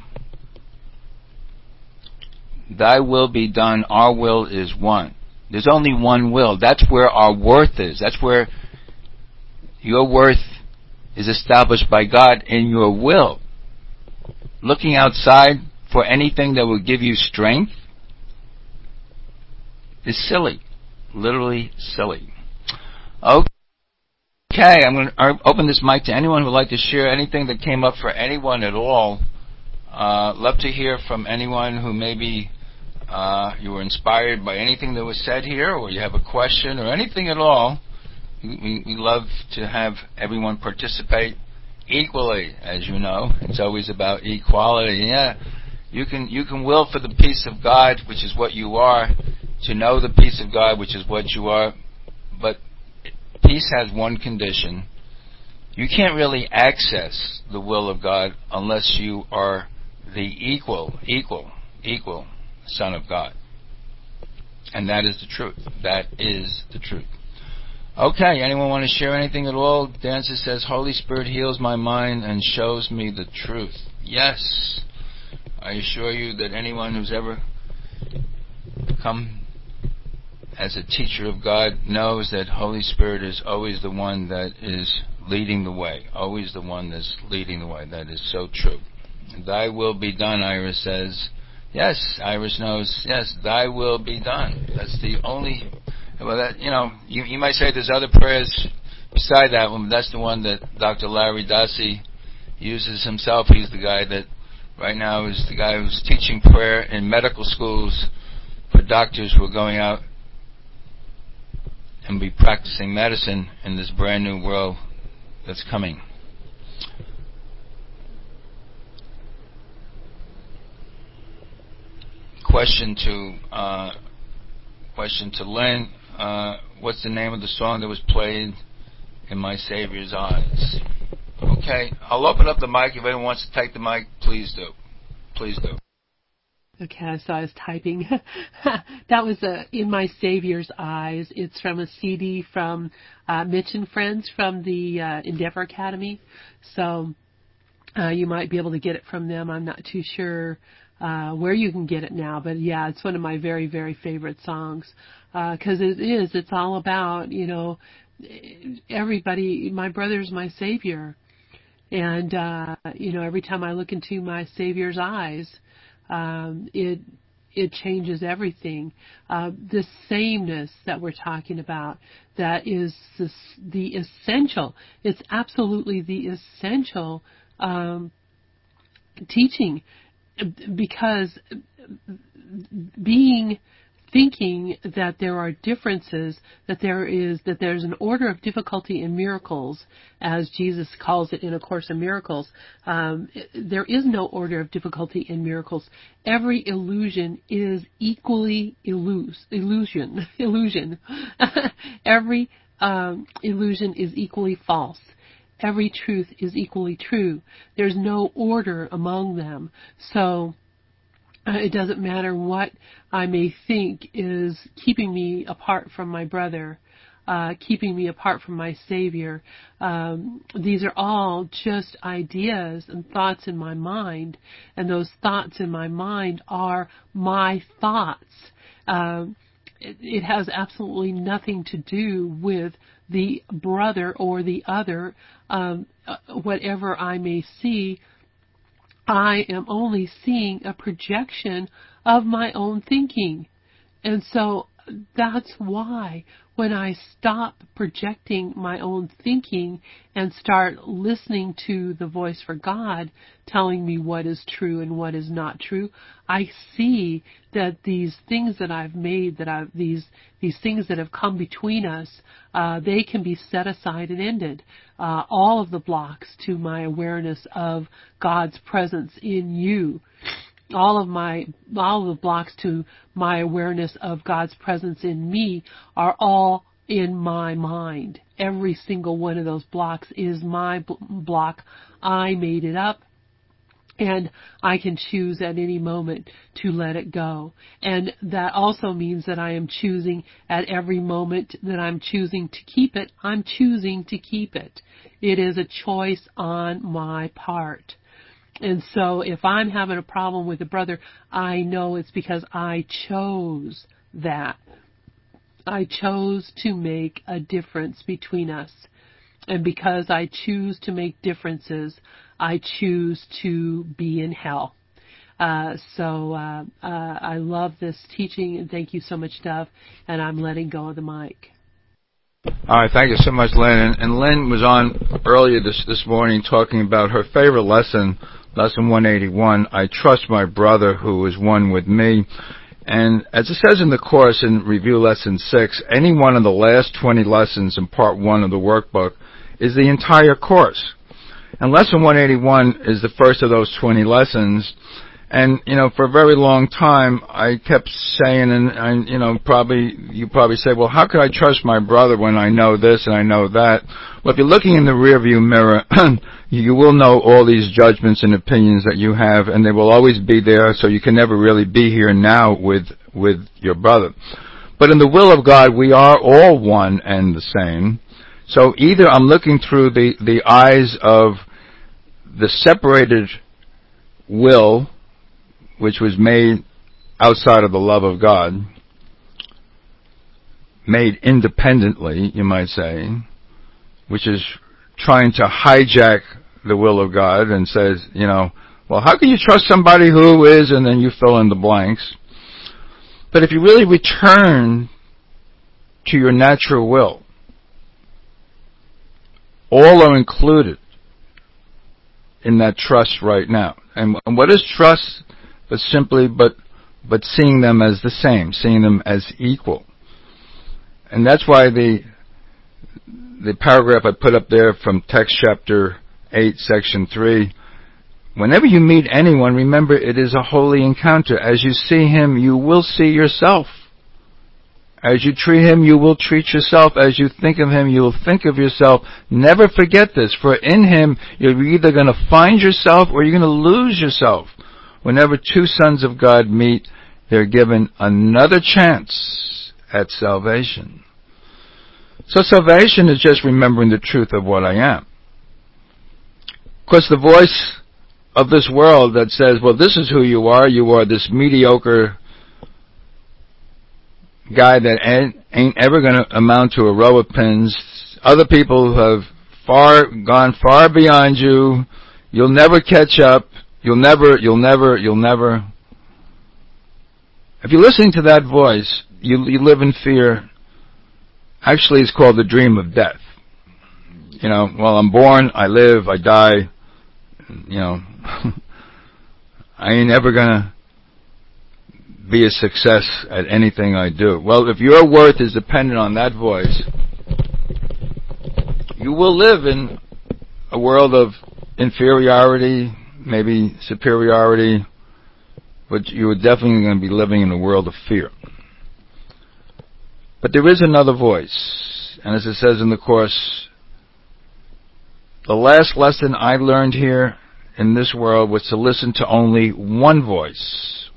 Thy will be done, our will is one. There's only one will. That's where our worth is. That's where your worth is established by God in your will. Looking outside for anything that will give you strength is silly. Literally silly. Okay, I'm going to open this mic to anyone who would like to share anything that came up for anyone at all. Love to hear from anyone who maybe you were inspired by anything that was said here, or you have a question or anything at all. We love to have everyone participate equally, as you know. It's always about equality. Yeah, you can will for the peace of God, which is what you are, to know the peace of God, which is what you are. But peace has one condition. You can't really access the will of God unless you are the equal Son of God. And that is the truth. That is the truth. Okay, anyone want to share anything at all? Dancer says, Holy Spirit heals my mind and shows me the truth. Yes. I assure you that anyone who's ever come as a teacher of God knows that Holy Spirit is always the one that is leading the way. Always the one that's leading the way. That is so true. Thy will be done, Iris says. Yes, Iris knows. Yes, thy will be done. That's the only... Well, that, you might say there's other prayers beside that one, but that's the one that Dr. Larry Dassey uses himself. He's the guy that right now is the guy who's teaching prayer in medical schools for doctors who are going out and be practicing medicine in this brand new world that's coming. Question to Lynn. What's the name of the song that was played in My Savior's Eyes? Okay, I'll open up the mic. If anyone wants to take the mic, please do. Please do. Okay, so I was typing. That was In My Savior's Eyes. It's from a CD from Mitch and Friends from the Endeavor Academy. So you might be able to get it from them. I'm not too sure where you can get it now. But, yeah, it's one of my very, very favorite songs. Because it's all about, everybody, my brother's my Savior. And, every time I look into my Savior's eyes, it changes everything. The sameness that we're talking about, that is the essential. It's absolutely the essential teaching, because thinking that there are differences, that there's an order of difficulty in miracles, as Jesus calls it in A Course in Miracles. There is no order of difficulty in miracles. Every illusion is equally illusion. Every illusion is equally false. Every truth is equally true. There's no order among them. So it doesn't matter what I may think is keeping me apart from my brother, keeping me apart from my Savior. These are all just ideas and thoughts in my mind, and those thoughts in my mind are my thoughts. It has absolutely nothing to do with the brother or the other. Whatever I may see, I am only seeing a projection of my own thinking. And so that's why when I stop projecting my own thinking and start listening to the voice for God telling me what is true and what is not true, I see that these things that I've made, these things that have come between us, they can be set aside and ended. All of the blocks to my awareness of God's presence in you, all of the blocks to my awareness of God's presence in me are all in my mind. Every single one of those blocks is my block. I made it up, and I can choose at any moment to let it go. And that also means that I am choosing at every moment that I'm choosing to keep it, I'm choosing to keep it. It is a choice on my part. And so if I'm having a problem with a brother, I know it's because I chose that. I chose to make a difference between us. And because I choose to make differences, I choose to be in hell. So I love this teaching, and thank you so much, Dove, and I'm letting go of the mic. All right, thank you so much, Lynn. And Lynn was on earlier this morning talking about her favorite lesson, Lesson 181, I trust my brother who is one with me. And as it says in the course in Review Lesson 6, any one of the last 20 lessons in Part 1 of the workbook is the entire course. And Lesson 181 is the first of those 20 lessons. And, for a very long time, I kept saying, and you probably say, well, how could I trust my brother when I know this and I know that? Well, if you're looking in the rearview mirror, you will know all these judgments and opinions that you have, and they will always be there, so you can never really be here now with your brother. But in the will of God, we are all one and the same. So either I'm looking through the eyes of the separated will, which was made outside of the love of God, made independently, you might say, which is trying to hijack the will of God and says, well, how can you trust somebody who is, and then you fill in the blanks. But if you really return to your natural will, all are included in that trust right now. And what is trust? But simply, but seeing them as the same, seeing them as equal. And that's why the paragraph I put up there from text chapter 8, section 3, whenever you meet anyone, remember it is a holy encounter. As you see him, you will see yourself. As you treat him, you will treat yourself. As you think of him, you will think of yourself. Never forget this, for in him, you're either going to find yourself or you're going to lose yourself. Whenever two sons of God meet, they're given another chance at salvation. So salvation is just remembering the truth of what I am. Of course, the voice of this world that says, well, this is who you are this mediocre guy that ain't ever going to amount to a row of pins. Other people have gone far beyond you. You'll never catch up. You'll never. If you're listening to that voice, you live in fear. Actually, it's called the dream of death. Well, I'm born, I live, I die. I ain't ever gonna be a success at anything I do. Well, if your worth is dependent on that voice, you will live in a world of inferiority, maybe superiority, but you are definitely going to be living in a world of fear. But there is another voice, and as it says in the course, the last lesson I learned here in this world was to listen to only one voice,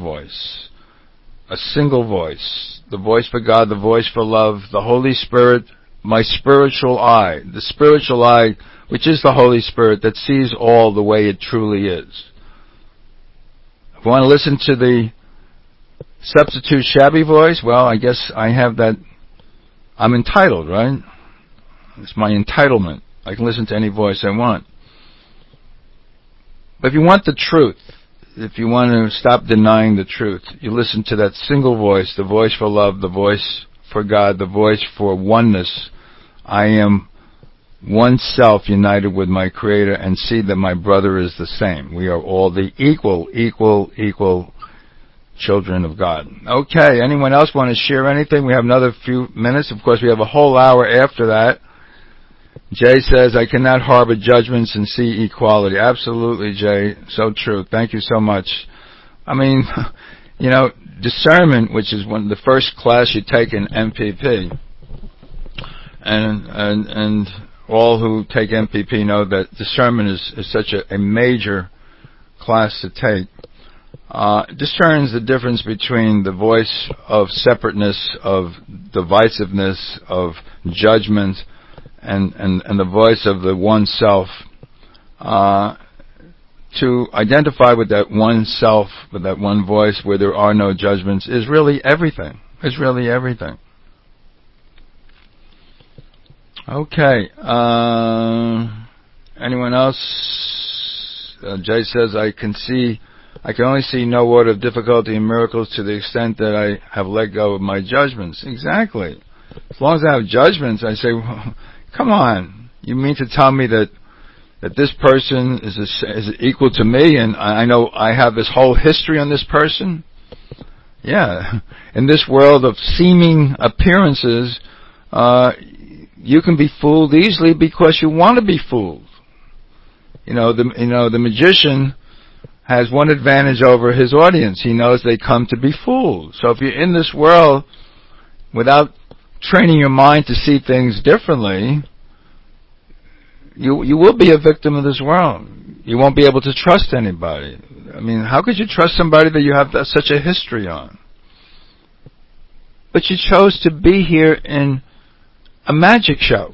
a single voice, the voice for God, the voice for love, the Holy Spirit, my spiritual eye, the spiritual eye, which is the Holy Spirit that sees all the way it truly is. If you want to listen to the substitute shabby voice, well, I guess I have that. I'm entitled, right? It's my entitlement. I can listen to any voice I want. But if you want the truth, if you want to stop denying the truth, you listen to that single voice, the voice for love, the voice for God, the voice for oneness. I am one self united with my Creator, and see that my brother is the same. We are all the equal children of God. Okay, anyone else want to share anything? We have another few minutes. Of course, we have a whole hour after that. Jay says, I cannot harbor judgments and see equality. Absolutely, Jay. So true. Thank you so much. I mean, discernment, which is the first class you take in MPP, and all who take MPP know that discernment is such a major class to take. Discerns the difference between the voice of separateness, of divisiveness, of judgment, and the voice of the one self. To identify with that one self, with that one voice where there are no judgments, is really everything. It's really everything. Okay. Anyone else? Jay says, I can only see no order of difficulty in miracles to the extent that I have let go of my judgments. Exactly. As long as I have judgments, I say, well, come on. You mean to tell me that this person is equal to me, and I know I have this whole history on this person? Yeah. In this world of seeming appearances, you can be fooled easily because you want to be fooled. The magician has one advantage over his audience. He knows they come to be fooled. So if you're in this world without training your mind to see things differently, you will be a victim of this world. You won't be able to trust anybody. I mean, how could you trust somebody that you have such a history on? But you chose to be here in a magic show.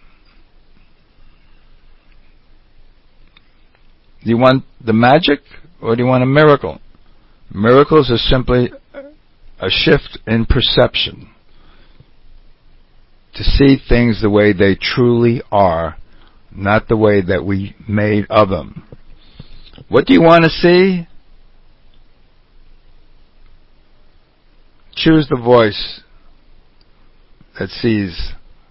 Do you want the magic, or do you want a miracle? Miracles are simply a shift in perception. To see things the way they truly are, not the way that we made of them. What do you want to see? Choose the voice that sees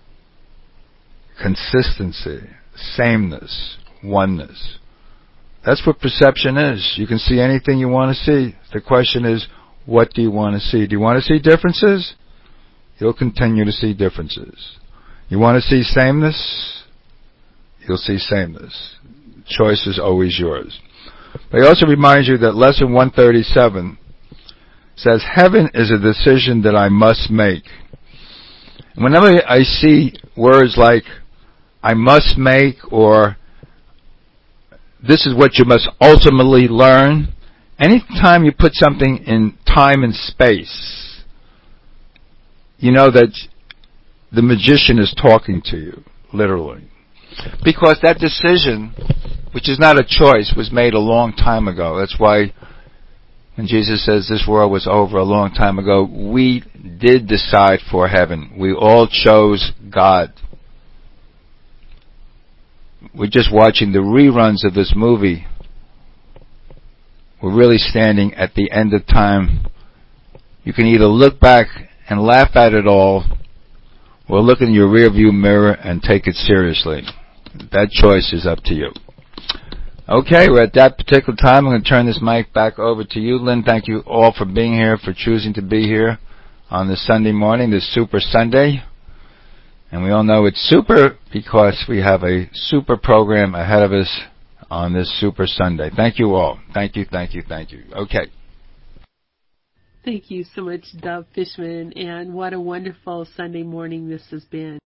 consistency, sameness, oneness. That's what perception is. You can see anything you want to see. The question is, what do you want to see? Do you want to see differences? You'll continue to see differences. You want to see sameness? You'll see sameness. Choice is always yours. But I also remind you that lesson 137 says, heaven is a decision that I must make. And whenever I see words like, I must make, or this is what you must ultimately learn, anytime you put something in time and space, you know that the magician is talking to you, literally. Because that decision, which is not a choice, was made a long time ago. That's why when Jesus says this world was over a long time ago, we did decide for heaven. We all chose God. We're just watching the reruns of this movie. We're really standing at the end of time. You can either look back and laugh at it all, or look in your rearview mirror and take it seriously. That choice is up to you. Okay, we're at that particular time. I'm going to turn this mic back over to you, Lynn. Thank you all for being here, for choosing to be here on this Sunday morning, this Super Sunday. And we all know it's super because we have a super program ahead of us on this Super Sunday. Thank you all. Thank you, thank you, thank you. Okay. Thank you so much, Dov Fishman, and what a wonderful Sunday morning this has been.